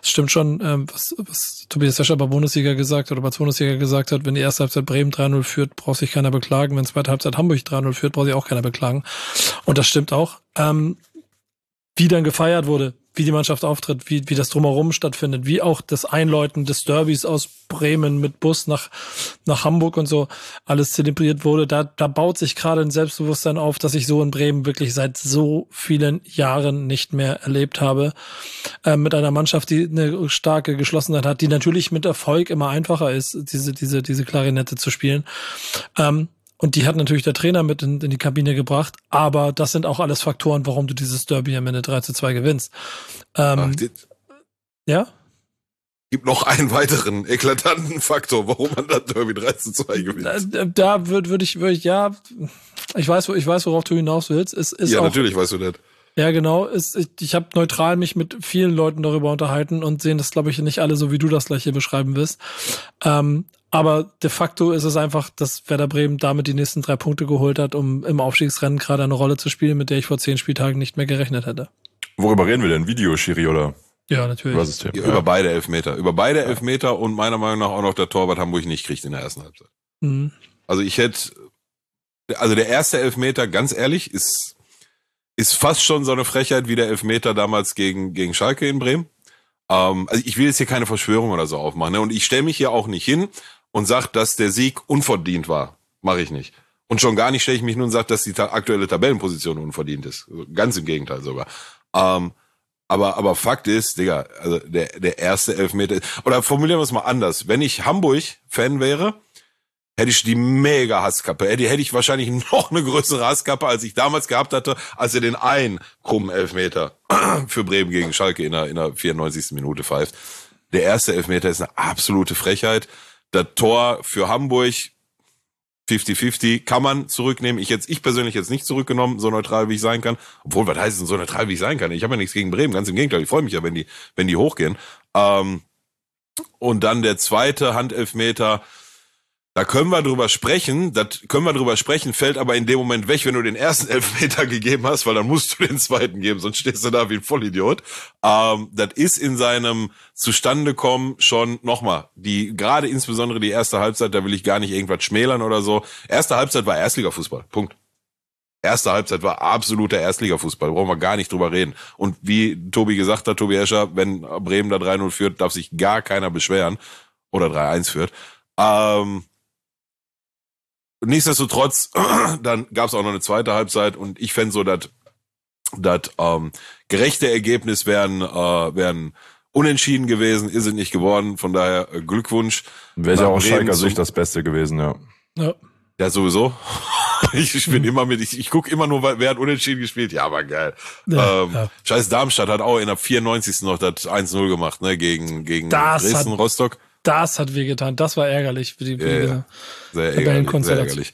stimmt schon, was Tobias Escher bei Bundesliga gesagt hat oder bei Bundesliga gesagt hat, wenn die erste Halbzeit Bremen 3-0 führt, braucht sich keiner beklagen. Wenn zweite Halbzeit Hamburg 3-0 führt, braucht sich auch keiner beklagen. Und das stimmt auch. Wie dann gefeiert wurde, wie die Mannschaft auftritt, wie das Drumherum stattfindet, wie auch das Einläuten des Derbys aus Bremen mit Bus nach Hamburg und so alles zelebriert wurde, da baut sich gerade ein Selbstbewusstsein auf, das ich so in Bremen wirklich seit so vielen Jahren nicht mehr erlebt habe. Mit einer Mannschaft, die eine starke Geschlossenheit hat, die natürlich mit Erfolg immer einfacher ist, diese Klarinette zu spielen. Und die hat natürlich der Trainer mit in die Kabine gebracht, aber das sind auch alles Faktoren, warum du dieses Derby am Ende 3-2 gewinnst. Ja? Gibt noch einen weiteren eklatanten Faktor, warum man das Derby 3-2 gewinnt. Da würde ich, ja, ich weiß, worauf du hinaus willst. Es ist ja, auch, natürlich weißt du das. Ja, genau. Ich habe neutral mich mit vielen Leuten darüber unterhalten und sehen das, glaube ich, nicht alle so, wie du das gleich hier beschreiben wirst. Aber de facto ist es einfach, dass Werder Bremen damit die nächsten 3 Punkte geholt hat, um im Aufstiegsrennen gerade eine Rolle zu spielen, mit der ich vor 10 Spieltagen nicht mehr gerechnet hätte. Worüber reden wir denn? Videoschiri oder? Ja, natürlich. Was ist Über beide Elfmeter. Über beide Elfmeter und meiner Meinung nach auch noch der Torwart Hamburg nicht kriegt in der ersten Halbzeit. Mhm. Also der erste Elfmeter, ganz ehrlich, ist fast schon so eine Frechheit wie der Elfmeter damals gegen Schalke in Bremen. Also ich will jetzt hier keine Verschwörung oder so aufmachen, ne? Und ich stelle mich hier auch nicht hin und sage, dass der Sieg unverdient war. Mache ich nicht. Und schon gar nicht stelle ich mich hin und sage, dass die aktuelle Tabellenposition unverdient ist. Ganz im Gegenteil sogar. Aber Fakt ist, Digga, also der erste Elfmeter, oder formulieren wir es mal anders. Wenn ich Hamburg-Fan wäre, hätte ich die mega Hasskappe. Hätte ich wahrscheinlich noch eine größere Hasskappe, als ich damals gehabt hatte, als er den einen krummen Elfmeter für Bremen gegen Schalke in der 94. Minute pfeift. Der erste Elfmeter ist eine absolute Frechheit. Das Tor für Hamburg 50-50 kann man zurücknehmen. Ich persönlich jetzt nicht zurückgenommen, so neutral wie ich sein kann. Obwohl, was heißt denn so neutral wie ich sein kann? Ich habe ja nichts gegen Bremen, ganz im Gegenteil. Ich freue mich ja, wenn die hochgehen. Und dann der zweite Handelfmeter. Da können wir drüber sprechen, fällt aber in dem Moment weg, wenn du den ersten Elfmeter gegeben hast, weil dann musst du den zweiten geben, sonst stehst du da wie ein Vollidiot. Das ist in seinem Zustandekommen schon nochmal, gerade insbesondere die erste Halbzeit, da will ich gar nicht irgendwas schmälern oder so. Erste Halbzeit war Erstligafußball, Punkt. Erste Halbzeit war absoluter Erstligafußball, brauchen wir gar nicht drüber reden. Und wie Tobi gesagt hat, Tobi Escher, wenn Bremen da 3-0 führt, darf sich gar keiner beschweren oder 3-1 führt. Nichtsdestotrotz, dann gab es auch noch eine zweite Halbzeit und ich fände so, das gerechte Ergebnis wären unentschieden gewesen, ist es nicht geworden, von daher Glückwunsch. Wäre ja auch Schalker Sicht das Beste gewesen, ja. Ja, sowieso. Ich bin immer ich gucke immer nur, wer hat unentschieden gespielt. Ja, aber geil. Ja. Scheiß Darmstadt hat auch in der 94. noch das 1-0 gemacht, ne, gegen Dresden, Rostock. Das hat wehgetan. Das war ärgerlich für die sehr ärgerlich.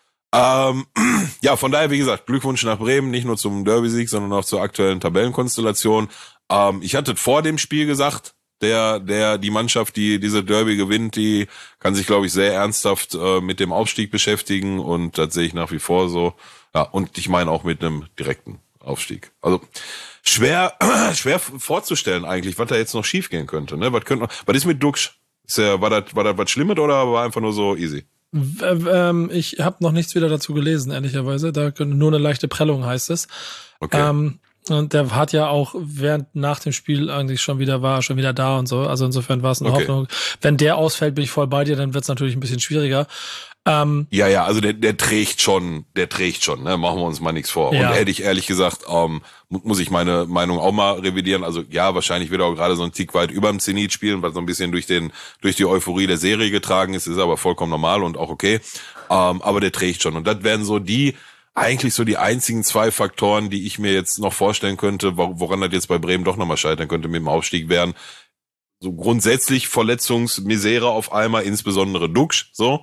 Ja, von daher, wie gesagt, Glückwunsch nach Bremen, nicht nur zum Derby-Sieg, sondern auch zur aktuellen Tabellenkonstellation. Ich hatte vor dem Spiel gesagt, die Mannschaft, die diese Derby gewinnt, die kann sich, glaube ich, sehr ernsthaft mit dem Aufstieg beschäftigen und das sehe ich nach wie vor so. Ja, und ich meine auch mit einem direkten Aufstieg. Also schwer vorzustellen eigentlich, was da jetzt noch schief gehen könnte. Ne? Was ist mit Duxch? War das was Schlimmes oder war einfach nur so easy? Ich habe noch nichts wieder dazu gelesen, ehrlicherweise. Da nur eine leichte Prellung heißt es. Okay. Und der hat ja auch nach dem Spiel eigentlich schon wieder da und so. Also insofern war es eine Hoffnung. Wenn der ausfällt, bin ich voll bei dir, dann wird es natürlich ein bisschen schwieriger. Ja, also der trägt schon, ne? Machen wir uns mal nichts vor. Ja. Und hätte ich ehrlich gesagt, muss ich meine Meinung auch mal revidieren. Also ja, wahrscheinlich wird er auch gerade so ein Tick weit über dem Zenit spielen, weil so ein bisschen durch die Euphorie der Serie getragen ist aber vollkommen normal und auch okay. Aber der trägt schon. Und das wären so eigentlich so die einzigen 2 Faktoren, die ich mir jetzt noch vorstellen könnte, woran das jetzt bei Bremen doch nochmal scheitern könnte mit dem Aufstieg, wären so grundsätzlich Verletzungsmisere auf einmal, insbesondere Duxch, so.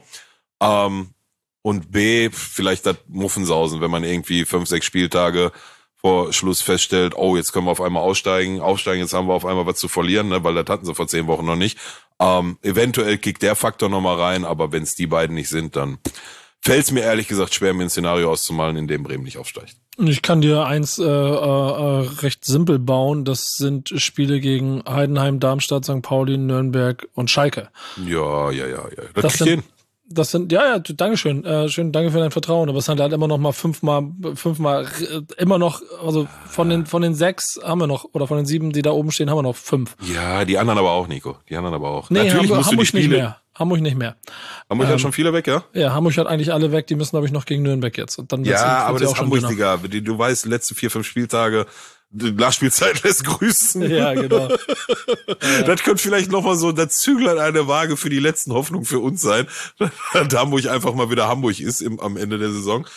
Und B, vielleicht das Muffensausen, wenn man irgendwie 5-6 Spieltage vor Schluss feststellt, oh, jetzt können wir auf einmal aufsteigen, jetzt haben wir auf einmal was zu verlieren, ne, weil das hatten sie vor 10 Wochen noch nicht. Eventuell kickt der Faktor nochmal rein, aber wenn es die beiden nicht sind, dann fällt es mir ehrlich gesagt schwer, mir ein Szenario auszumalen, in dem Bremen nicht aufsteigt. Ich kann dir eins recht simpel bauen. Das sind Spiele gegen Heidenheim, Darmstadt, St. Pauli, Nürnberg und Schalke. Ja. Das kriegt hin. Das sind, ja, Dankeschön. Schön, danke für dein Vertrauen. Aber es sind halt immer noch mal fünfmal, immer noch, also von den 6 haben wir noch, oder von den 7, die da oben stehen, haben wir noch 5. Ja, die anderen aber auch, Nico. Die anderen aber auch. Nee, natürlich musst du die Spiele. Nicht mehr. Hamburg nicht mehr. Hamburg hat schon viele weg, ja? Ja, Hamburg hat eigentlich alle weg. Die müssen, glaube ich, noch gegen Nürnberg jetzt. Und dann aber das ist Hamburg, Digga. Du weißt, die letzten 4-5 Spieltage, die Nachspielzeit lässt grüßen. Ja, genau. Das könnte vielleicht nochmal so der Züglein an der Waage für die letzten Hoffnungen für uns sein, dass Hamburg einfach mal wieder Hamburg ist am Ende der Saison.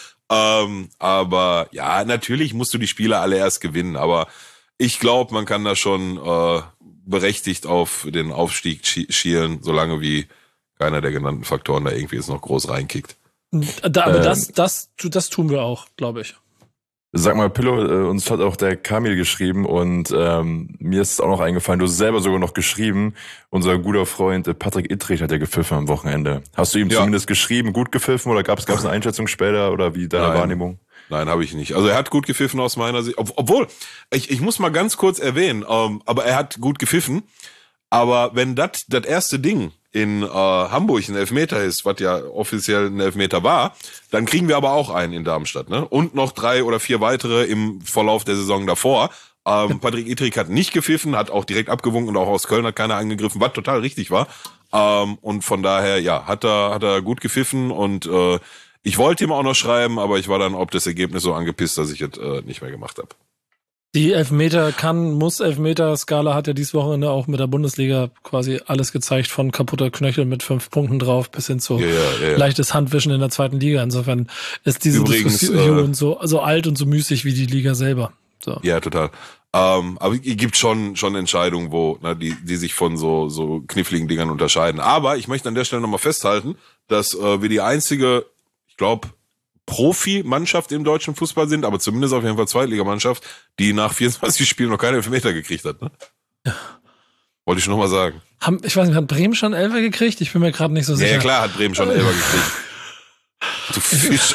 Aber ja, natürlich musst du die Spiele alle erst gewinnen. Aber ich glaube, man kann da schon berechtigt auf den Aufstieg schielen, solange wie keiner der genannten Faktoren da irgendwie jetzt noch groß reinkickt. Aber das tun wir auch, glaube ich. Sag mal, Pillow, uns hat auch der Kamil geschrieben und mir ist es auch noch eingefallen, du hast selber sogar noch geschrieben, unser guter Freund Patrick Ittrich hat ja gepfiffen am Wochenende. Hast du ihm zumindest geschrieben, gut gepfiffen oder gab es eine Einschätzung später oder wie deine Wahrnehmung? Nein, habe ich nicht. Also er hat gut gepfiffen aus meiner Sicht. Obwohl, ich muss mal ganz kurz erwähnen, aber er hat gut gepfiffen. Aber wenn das erste Ding in Hamburg ein Elfmeter ist, was ja offiziell ein Elfmeter war, dann kriegen wir aber auch einen in Darmstadt, ne? Und noch 3 oder 4 weitere im Verlauf der Saison davor. Patrick Ittrich hat nicht gepfiffen, hat auch direkt abgewunken und auch aus Köln hat keiner angegriffen, was total richtig war. Und von daher, ja, hat er gut gepfiffen und ich wollte ihm auch noch schreiben, aber ich war dann ob das Ergebnis so angepisst, dass ich es nicht mehr gemacht habe. Die Elfmeter-Skala hat ja dieses Wochenende auch mit der Bundesliga quasi alles gezeigt, von kaputter Knöchel mit 5 Punkten drauf bis hin zu leichtes Handwischen in der 2. Liga. Insofern ist diese Diskussion so alt und so müßig wie die Liga selber. So. Ja, total. Aber es gibt schon Entscheidungen, wo die sich von so kniffligen Dingern unterscheiden. Aber ich möchte an der Stelle nochmal festhalten, dass wir die einzige, ich glaube, Profi-Mannschaft im deutschen Fußball sind, aber zumindest auf jeden Fall Zweitligamannschaft, die nach 24 Spielen noch keine Elfmeter gekriegt hat, ne? Ja. Wollte ich schon nochmal sagen. Ich weiß nicht, hat Bremen schon Elfer gekriegt? Ich bin mir gerade nicht so sicher. Ja, klar, hat Bremen schon Elfer gekriegt. Du Fisch,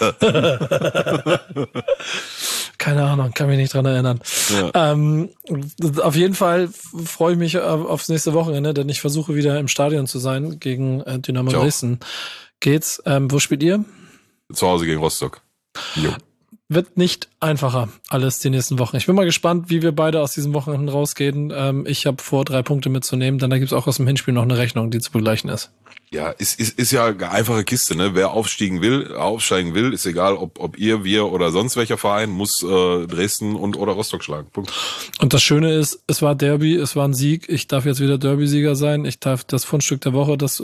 Alter. Keine Ahnung, kann mich nicht dran erinnern. Ja. Auf jeden Fall freue ich mich aufs nächste Wochenende, denn ich versuche wieder im Stadion zu sein gegen Dynamo Dresden. Geht's? Wo spielt ihr? Zu Hause gegen Rostock. Jo. Wird nicht einfacher, alles die nächsten Wochen. Ich bin mal gespannt, wie wir beide aus diesen Wochenenden rausgehen. Ich habe vor, 3 Punkte mitzunehmen, dann da gibt's auch aus dem Hinspiel noch eine Rechnung, die zu begleichen ist. Ja, ist ja eine einfache Kiste, ne? Wer aufsteigen will, ist egal, ob wir oder sonst welcher Verein, muss Dresden oder Rostock schlagen. Punkt. Und das Schöne ist, es war Derby, es war ein Sieg. Ich darf jetzt wieder Derby-Sieger sein. Ich darf das Fundstück der Woche, das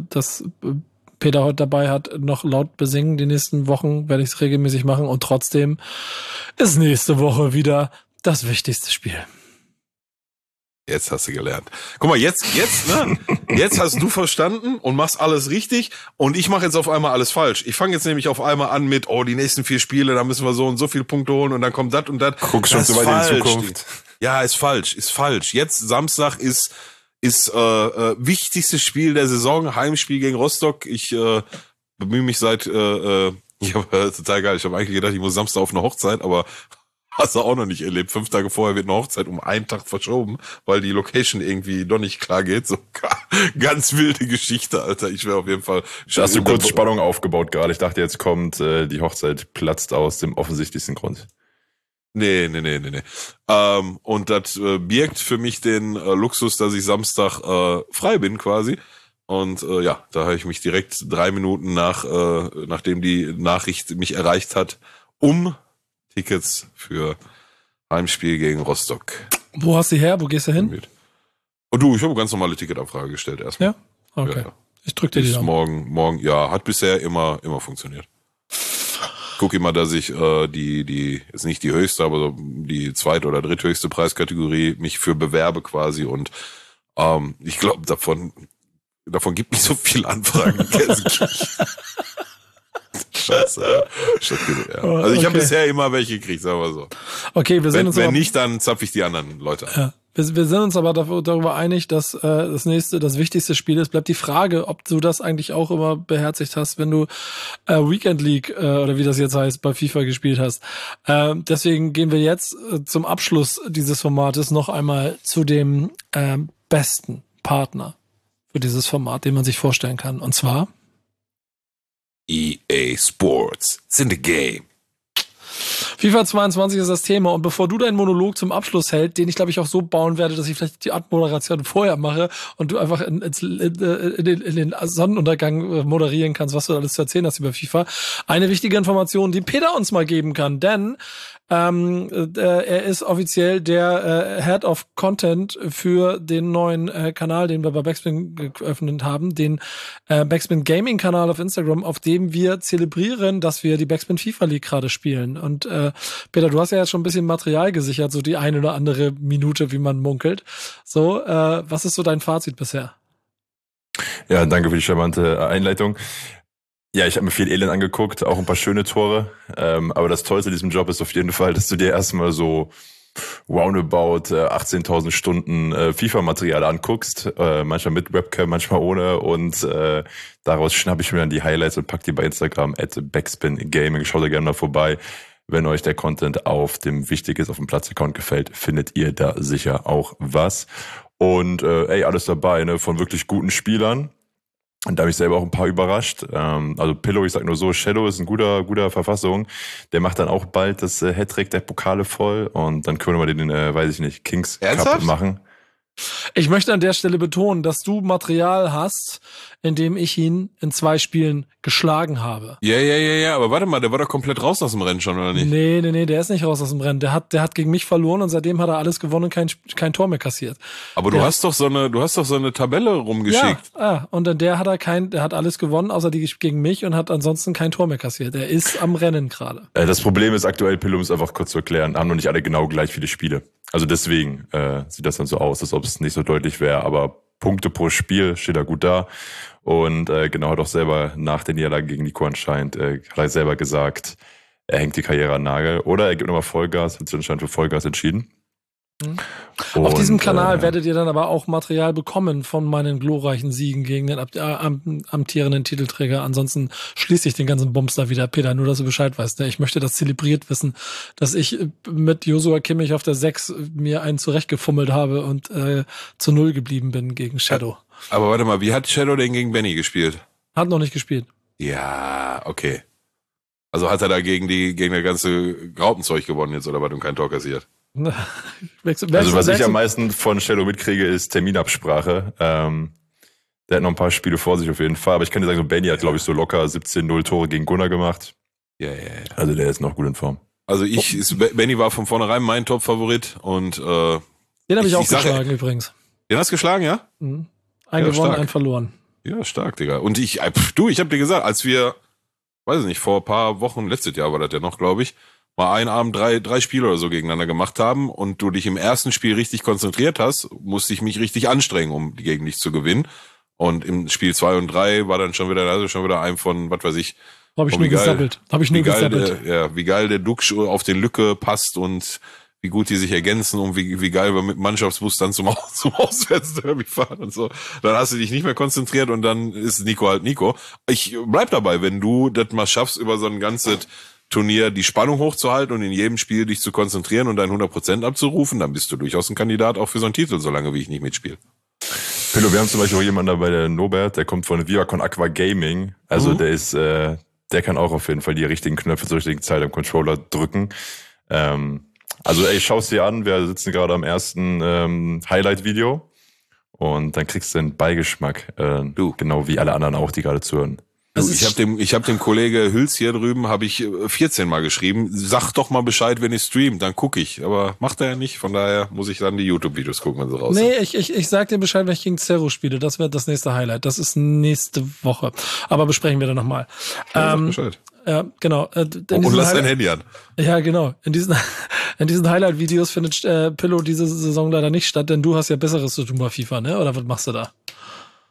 Peter heute dabei hat, noch laut besingen. Die nächsten Wochen werde ich es regelmäßig machen und trotzdem ist nächste Woche wieder das wichtigste Spiel. Jetzt hast du gelernt. Guck mal, jetzt hast du verstanden und machst alles richtig und ich mache jetzt auf einmal alles falsch. Ich fange jetzt nämlich auf einmal an mit, die nächsten 4 Spiele, da müssen wir so und so viele Punkte holen und dann kommt das und das. Guck schon so weit in die Zukunft. Ja, ist falsch. Jetzt Samstag ist wichtigstes Spiel der Saison, Heimspiel gegen Rostock. Ich bemühe mich total geil. Ich habe eigentlich gedacht, ich muss Samstag auf eine Hochzeit, aber hast du auch noch nicht erlebt. 5 Tage vorher wird eine Hochzeit um einen Tag verschoben, weil die Location irgendwie doch nicht klar geht. So ganz wilde Geschichte, Alter. Ich wäre auf jeden Fall... Da hast du kurz Spannung aufgebaut gerade. Ich dachte, jetzt kommt, die Hochzeit platzt aus dem offensichtlichsten Grund. Nee. Und das birgt für mich den Luxus, dass ich Samstag frei bin quasi. Und da habe ich mich direkt 3 Minuten nachdem die Nachricht mich erreicht hat, Tickets für Heimspiel gegen Rostock. Wo hast du her? Wo gehst du hin? Und ich habe eine ganz normale Ticketanfrage gestellt erstmal. Ja? Okay. Ja. Ich drück dir die Daumen. Morgen, ja, hat bisher immer funktioniert. Guck immer, dass ich die ist nicht die höchste, aber so die 2. oder 3. höchste Preiskategorie mich für bewerbe quasi und ich glaube davon gibt nicht so viele Anfragen. Scheiße. Ja. Also ich habe bisher immer welche gekriegt, sagen wir so. Okay, wir sehen uns. Wenn nicht, dann zapfe ich die anderen Leute an. Ja. Wir sind uns aber darüber einig, dass das wichtigste Spiel ist. Bleibt die Frage, ob du das eigentlich auch immer beherzigt hast, wenn du Weekend League oder wie das jetzt heißt, bei FIFA gespielt hast. Deswegen gehen wir jetzt zum Abschluss dieses Formates noch einmal zu dem besten Partner für dieses Format, den man sich vorstellen kann. Und zwar EA Sports. It's in the game. FIFA 22 ist das Thema, und bevor du deinen Monolog zum Abschluss hältst, den ich glaube ich auch so bauen werde, dass ich vielleicht die Abmoderation vorher mache und du einfach in den Sonnenuntergang moderieren kannst, was du alles zu erzählen hast über FIFA. Eine wichtige Information, die Peter uns mal geben kann, denn er ist offiziell der Head of Content für den neuen Kanal, den wir bei Backspin geöffnet haben, den Backspin Gaming Kanal auf Instagram, auf dem wir zelebrieren, dass wir die Backspin FIFA League gerade spielen. Und Peter, du hast ja jetzt schon ein bisschen Material gesichert, so die eine oder andere Minute, wie man munkelt. So, was ist so dein Fazit bisher? Ja, danke für die charmante Einleitung. Ja, ich habe mir viel Elend angeguckt, auch ein paar schöne Tore. Aber das Tollste in diesem Job ist auf jeden Fall, dass du dir erstmal so roundabout 18.000 Stunden FIFA-Material anguckst. Manchmal mit Webcam, manchmal ohne. Und daraus schnappe ich mir dann die Highlights und pack die bei Instagram @backspingaming. Schaut da gerne mal vorbei. Wenn euch der Content auf dem Wichtiges auf dem Platz-Account gefällt, findet ihr da sicher auch was. Und alles dabei, ne, von wirklich guten Spielern. Und da habe ich selber auch ein paar überrascht. Also Pillow, ich sag nur so, Shadow ist in guter Verfassung. Der macht dann auch bald das Hattrick der Pokale voll. Und dann können wir mal den, weiß ich nicht, Kings Cup machen. Ich möchte an der Stelle betonen, dass du Material hast, in dem ich ihn in 2 Spielen geschlagen habe. Ja, aber warte mal, der war doch komplett raus aus dem Rennen schon, oder nicht? Nee, der ist nicht raus aus dem Rennen. Der hat gegen mich verloren und seitdem hat er alles gewonnen und kein Tor mehr kassiert. Aber du hast doch so eine Tabelle rumgeschickt. Ja, und der hat alles gewonnen, außer die gegen mich, und hat ansonsten kein Tor mehr kassiert. Er ist am Rennen gerade. Das Problem ist aktuell, Pillow, ist einfach kurz zu erklären, haben noch nicht alle genau gleich viele Spiele. Also deswegen sieht das dann so aus, als ob es nicht so deutlich wäre, aber Punkte pro Spiel steht er gut da. Und genau, hat auch selber nach der Niederlage gegen Nico anscheinend, hat er selber gesagt, er hängt die Karriere an den Nagel. Oder er gibt nochmal Vollgas, hat sich anscheinend für Vollgas entschieden. Und, auf diesem Kanal werdet ihr dann aber auch Material bekommen von meinen glorreichen Siegen gegen den amtierenden Titelträger. Ansonsten schließe ich den ganzen Bums da wieder. Peter, nur dass du Bescheid weißt. Ich möchte das zelebriert wissen, dass ich mit Joshua Kimmich auf der 6 mir einen zurechtgefummelt habe und zu 0 geblieben bin gegen Shadow. Aber warte mal, wie hat Shadow denn gegen Benny gespielt? Hat noch nicht gespielt. Ja, okay. Also hat er da gegen das ganze Graupenzeug gewonnen jetzt, oder was, und kein Tor kassiert? Also was ich am meisten von Shadow mitkriege, ist Terminabsprache. Der hat noch ein paar Spiele vor sich auf jeden Fall. Aber ich kann dir sagen, so Benny hat, glaube ich, so locker 17-0 Tore gegen Gunnar gemacht. Ja. Also der ist noch gut in Form. Also Benny war von vornherein mein Top-Favorit. Und den habe ich auch geschlagen übrigens. Den hast du geschlagen, ja? Mhm. Ein gewonnen, ein verloren. Ja, stark, Digga. Und ich habe dir gesagt, als wir, weiß ich nicht, vor ein paar Wochen, letztes Jahr war das ja noch, glaube ich, mal einen Abend drei Spiele oder so gegeneinander gemacht haben und du dich im ersten Spiel richtig konzentriert hast, musste ich mich richtig anstrengen, um gegen dich zu gewinnen. Und im Spiel 2 und 3 war dann schon wieder ein von, was weiß ich. Habe ich nur gesappelt. Wie geil der Duxch auf den Lücke passt und wie gut die sich ergänzen und wie geil wir mit Mannschaftsbus dann zum Auswärtsderby fahren und so. Dann hast du dich nicht mehr konzentriert und dann ist Nico halt Nico. Ich bleib dabei, wenn du das mal schaffst, über so ein ganzes Turnier die Spannung hochzuhalten und in jedem Spiel dich zu konzentrieren und dein 100% abzurufen, dann bist du durchaus ein Kandidat auch für so einen Titel, solange wie ich nicht mitspiele. Pillow, wir haben zum Beispiel auch jemanden dabei, der Norbert, der kommt von Viacon Aqua Gaming. Also der kann auch auf jeden Fall die richtigen Knöpfe zur richtigen Zeit am Controller drücken. Also schau's dir an, wir sitzen gerade am ersten Highlight-Video und dann kriegst du den Beigeschmack, genau wie alle anderen auch, die gerade zuhören. Ich habe dem Kollege Hüls hier drüben, habe ich 14 Mal geschrieben, sag doch mal Bescheid, wenn ich stream, dann gucke ich. Aber macht er ja nicht, von daher muss ich dann die YouTube-Videos gucken, wenn sie raus sind. Nee, ich sag dir Bescheid, wenn ich gegen Zero spiele. Das wird das nächste Highlight. Das ist nächste Woche. Aber besprechen wir dann nochmal. Bescheid. Ja, genau. Und lass dein Handy an. Ja, genau. In diesen Highlight-Videos findet Pillow diese Saison leider nicht statt, denn du hast ja Besseres zu tun bei FIFA, ne? Oder was machst du da?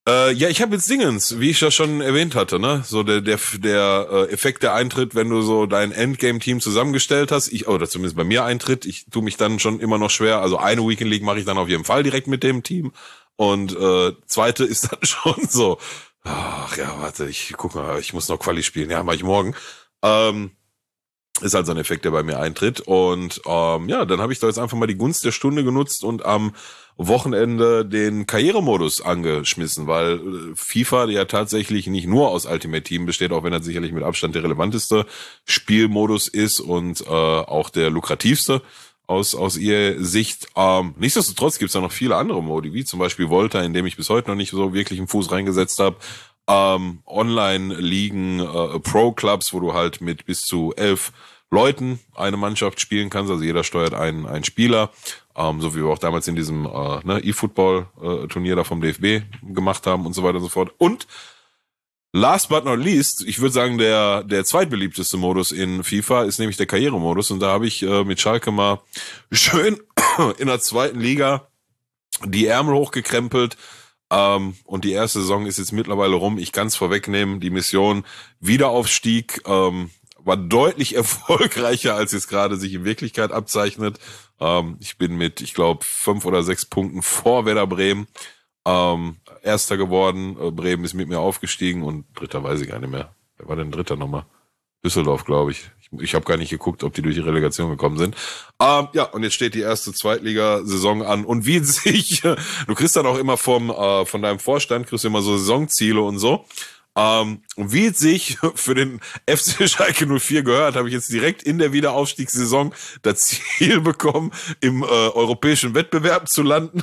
Ja, ich habe jetzt Dingens, wie ich ja schon erwähnt hatte, ne? So der Effekt, der eintritt, wenn du so dein Endgame-Team zusammengestellt hast, oder zumindest bei mir eintritt, ich tue mich dann schon immer noch schwer. Also eine Weekend League mache ich dann auf jeden Fall direkt mit dem Team. Und zweite ist dann schon so, ach ja, warte, ich guck mal, ich muss noch Quali spielen, ja, mach ich morgen. Ist halt so ein Effekt, der bei mir eintritt. Und ja, dann habe ich da jetzt einfach mal die Gunst der Stunde genutzt und am Wochenende den Karrieremodus angeschmissen, weil FIFA ja tatsächlich nicht nur aus Ultimate Team besteht, auch wenn er sicherlich mit Abstand der relevanteste Spielmodus ist und auch der lukrativste aus ihrer Sicht. Nichtsdestotrotz gibt es da noch viele andere Modi, wie zum Beispiel Volta, in dem ich bis heute noch nicht so wirklich einen Fuß reingesetzt habe. Online-Ligen, Pro-Clubs, wo du halt mit bis zu 11 Leuten eine Mannschaft spielen kannst, also jeder steuert einen Spieler, so wie wir auch damals in diesem eFootball-Turnier da vom DFB gemacht haben und so weiter und so fort. Und last but not least, ich würde sagen, der zweitbeliebteste Modus in FIFA ist nämlich der Karrieremodus, und da habe ich mit Schalke mal schön in der zweiten Liga die Ärmel hochgekrempelt. Und die erste Saison ist jetzt mittlerweile rum. Ich kann es vorwegnehmen, die Mission Wiederaufstieg war deutlich erfolgreicher, als es gerade sich in Wirklichkeit abzeichnet. Ich bin mit, ich glaube, 5 oder 6 Punkten vor Werder Bremen Erster geworden. Bremen ist mit mir aufgestiegen und Dritter weiß ich gar nicht mehr. Wer war denn Dritter nochmal? Düsseldorf, glaube ich. Ich habe gar nicht geguckt, ob die durch die Relegation gekommen sind. Ja, und jetzt steht die erste Zweitliga-Saison an. Und wie sich, du kriegst dann auch immer von deinem Vorstand, kriegst du immer so Saisonziele und so. Und wie es sich für den FC Schalke 04 gehört, habe ich jetzt direkt in der Wiederaufstiegssaison das Ziel bekommen, im europäischen Wettbewerb zu landen.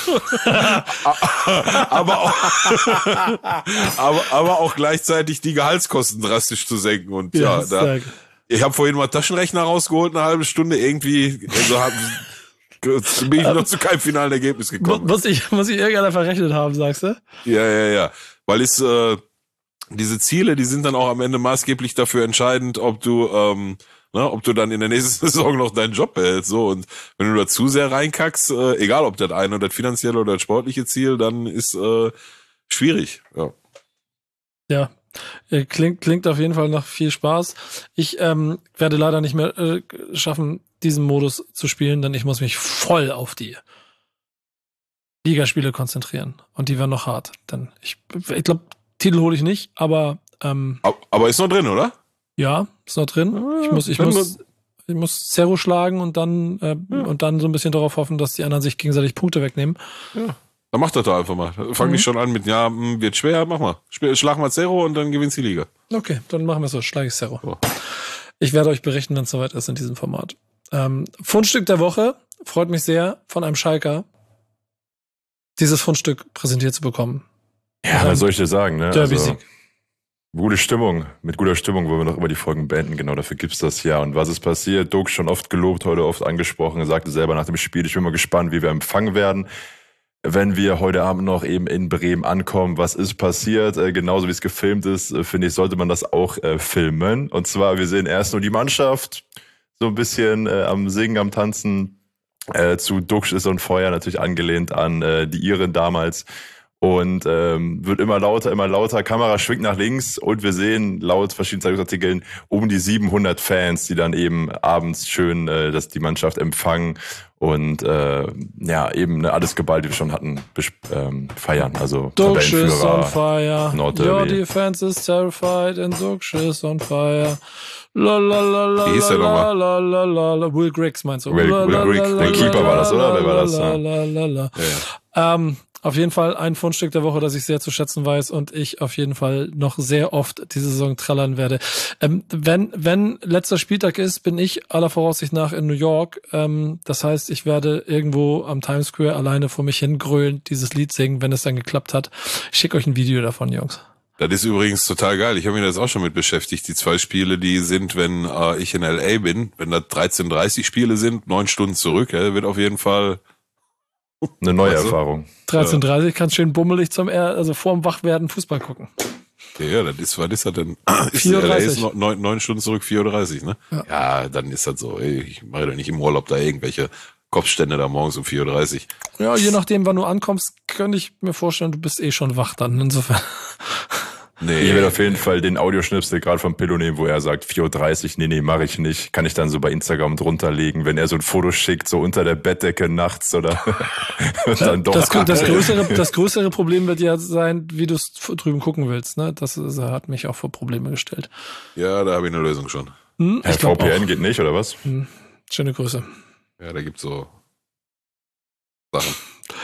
aber auch gleichzeitig die Gehaltskosten drastisch zu senken. Und ja, ich habe vorhin mal Taschenrechner rausgeholt, eine halbe Stunde irgendwie, also bin ich noch zu keinem finalen Ergebnis gekommen. Muss ich irgendeiner verrechnet haben, sagst du? Ja. Weil es diese Ziele, die sind dann auch am Ende maßgeblich dafür entscheidend, ob du dann in der nächsten Saison noch deinen Job behältst. So, und wenn du da zu sehr reinkackst, egal ob das eine oder das finanzielle oder das sportliche Ziel, dann ist schwierig. Ja. Klingt auf jeden Fall nach viel Spaß. Ich werde leider nicht mehr schaffen, diesen Modus zu spielen, denn ich muss mich voll auf die Ligaspiele konzentrieren. Und die werden noch hart. Denn ich glaube, Titel hole ich nicht, aber ist noch drin, oder? Ja, ist noch drin. Ich muss Cerro schlagen und dann so ein bisschen darauf hoffen, dass die anderen sich gegenseitig Punkte wegnehmen. Ja. Dann mach das doch einfach mal. Fang nicht schon an mit, wird schwer, mach mal. Schlag mal Cerro und dann gewinnst die Liga. Okay, dann machen wir es so. Schlage ich Cerro. Oh. Ich werde euch berichten, wenn es soweit ist in diesem Format. Fundstück der Woche. Freut mich sehr, von einem Schalker dieses Fundstück präsentiert zu bekommen. Ja, was soll ich dir sagen, ne? Derby-Sieg. Gute Stimmung. Mit guter Stimmung wollen wir noch über die Folgen beenden. Genau, dafür gibt's das ja. Und was ist passiert? Doug schon oft gelobt, heute oft angesprochen. Er sagte selber nach dem Spiel, ich bin mal gespannt, wie wir empfangen werden, wenn wir heute Abend noch eben in Bremen ankommen. Was ist passiert? Genauso wie es gefilmt ist, finde ich, sollte man das auch filmen. Und zwar, wir sehen erst nur die Mannschaft so ein bisschen am Singen, am Tanzen. Zu Duxch ist so ein Feuer, natürlich angelehnt an die Iren damals. Und wird immer lauter, Kamera schwingt nach links und wir sehen laut verschiedenen Zeitungsartikeln um die 700 Fans, die dann eben abends schön die Mannschaft empfangen und eben alles geballt, wie wir schon hatten, feiern. Also Duxch is on fire, Nord-Derby. Your defense is terrified and Duxch is on fire. Wie hieß der nochmal? Will Griggs meinst du? Will Griggs, der Keeper war das, oder? Wer war das? Auf jeden Fall ein Fundstück der Woche, das ich sehr zu schätzen weiß und ich auf jeden Fall noch sehr oft diese Saison trällern werde. Wenn letzter Spieltag ist, bin ich aller Voraussicht nach in New York. Das heißt, ich werde irgendwo am Times Square alleine vor mich hingrölen, dieses Lied singen, wenn es dann geklappt hat. Ich schicke euch ein Video davon, Jungs. Das ist übrigens total geil. Ich habe mich jetzt auch schon mit beschäftigt. Die 2 Spiele, die sind, wenn ich in LA bin, wenn das 13:30 Spiele sind, 9 Stunden zurück, wird auf jeden Fall eine neue Erfahrung. 13:30 kannst schön bummelig vorm Wachwerden Fußball gucken. Ja, das ist, was ist das denn? 4:30. Ist 9 Stunden zurück, 4:30, ne? Ja, dann ist das so. Ich mache doch nicht im Urlaub da irgendwelche Kopfstände da morgens um 4:30 Uhr. Ja, je nachdem, wann du ankommst, könnte ich mir vorstellen, du bist schon wach dann, insofern. Nee. Ich werde auf jeden Fall den Audioschnipsel gerade von Pillow nehmen, wo er sagt 4:30 Uhr, nee, mache ich nicht. Kann ich dann so bei Instagram drunter legen, wenn er so ein Foto schickt, so unter der Bettdecke nachts oder und dann doch. Das größere Problem wird ja sein, wie du es drüben gucken willst. Ne? Das hat mich auch vor Probleme gestellt. Ja, da habe ich eine Lösung schon. VPN geht nicht, oder was? Schöne Grüße. Ja, da gibt's so Sachen.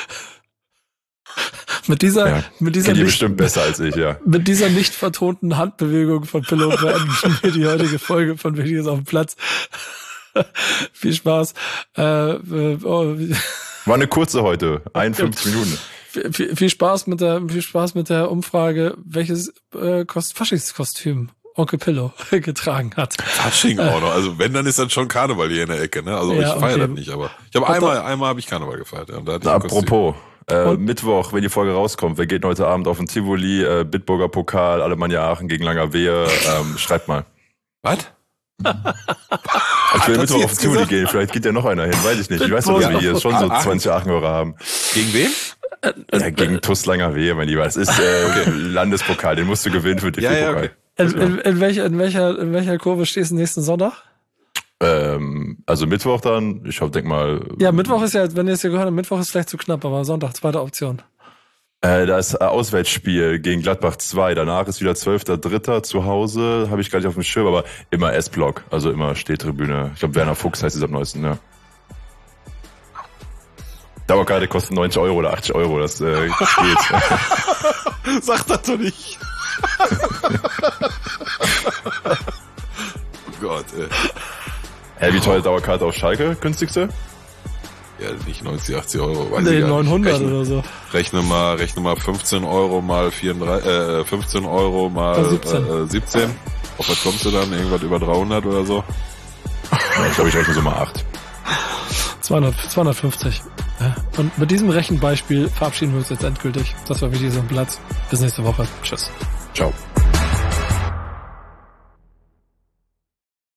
Mit dieser die bestimmt besser als ich, ja. Mit dieser nicht vertonten Handbewegung von Pillow beenden wir die heutige Folge von Videos auf dem Platz. Viel Spaß. War eine kurze heute, 51 Minuten. Viel Spaß mit der Umfrage, welches Faschingskostüm Onkel Pillow getragen hat. Fasching auch noch. Also wenn, dann ist dann schon Karneval hier in der Ecke, ne? Also ja, ich feiere das nicht, aber ich habe einmal habe ich Karneval gefeiert. Ja, und da hatte ich apropos, Mittwoch, wenn die Folge rauskommt, wer geht heute Abend auf den Tivoli, Bitburger Pokal, Alemannia Aachen gegen Langerwehe, schreibt mal. Was? Ich will Mittwoch auf den Tivoli gehen, vielleicht geht ja noch einer hin, weiß ich nicht. Ich weiß nicht, dass wir hier schon so 20 Aachen-Hörer haben. Gegen wen? Ja, gegen TuS Langerwehe, mein Lieber. Das ist Landespokal, den musst du gewinnen für DFB-Pokal. Ja, okay. In welcher Kurve stehst du nächsten Sonntag? Also Mittwoch dann, ich denk mal. Ja, Mittwoch ist ja, wenn ihr es hier gehört habt, Mittwoch ist vielleicht zu knapp, aber Sonntag, zweite Option. Da ist Auswärtsspiel gegen Gladbach 2, danach ist wieder 12.3. zu Hause, habe ich gar nicht auf dem Schirm, aber immer S-Block, also immer Stehtribüne. Ich glaube, Werner Fuchs heißt es am neuesten, ja. Dauerkarte kostet 90 € oder 80 €, das geht. Sag das doch nicht. Oh Gott, ey. Hey, wie teuer Dauerkarte auf Schalke? Günstigste? Ja, nicht 90, 80 €. Weiß nee, 900 oder so. Rechne mal 15 € mal 34, 15 € mal 17. Auf was kommst du dann? Irgendwas über 300 oder so? Ja, ich glaube, ich rechne so mal 8. 250. Ja. Und mit diesem Rechenbeispiel verabschieden wir uns jetzt endgültig. Das war Videos am Platz. Bis nächste Woche. Tschüss. Ciao.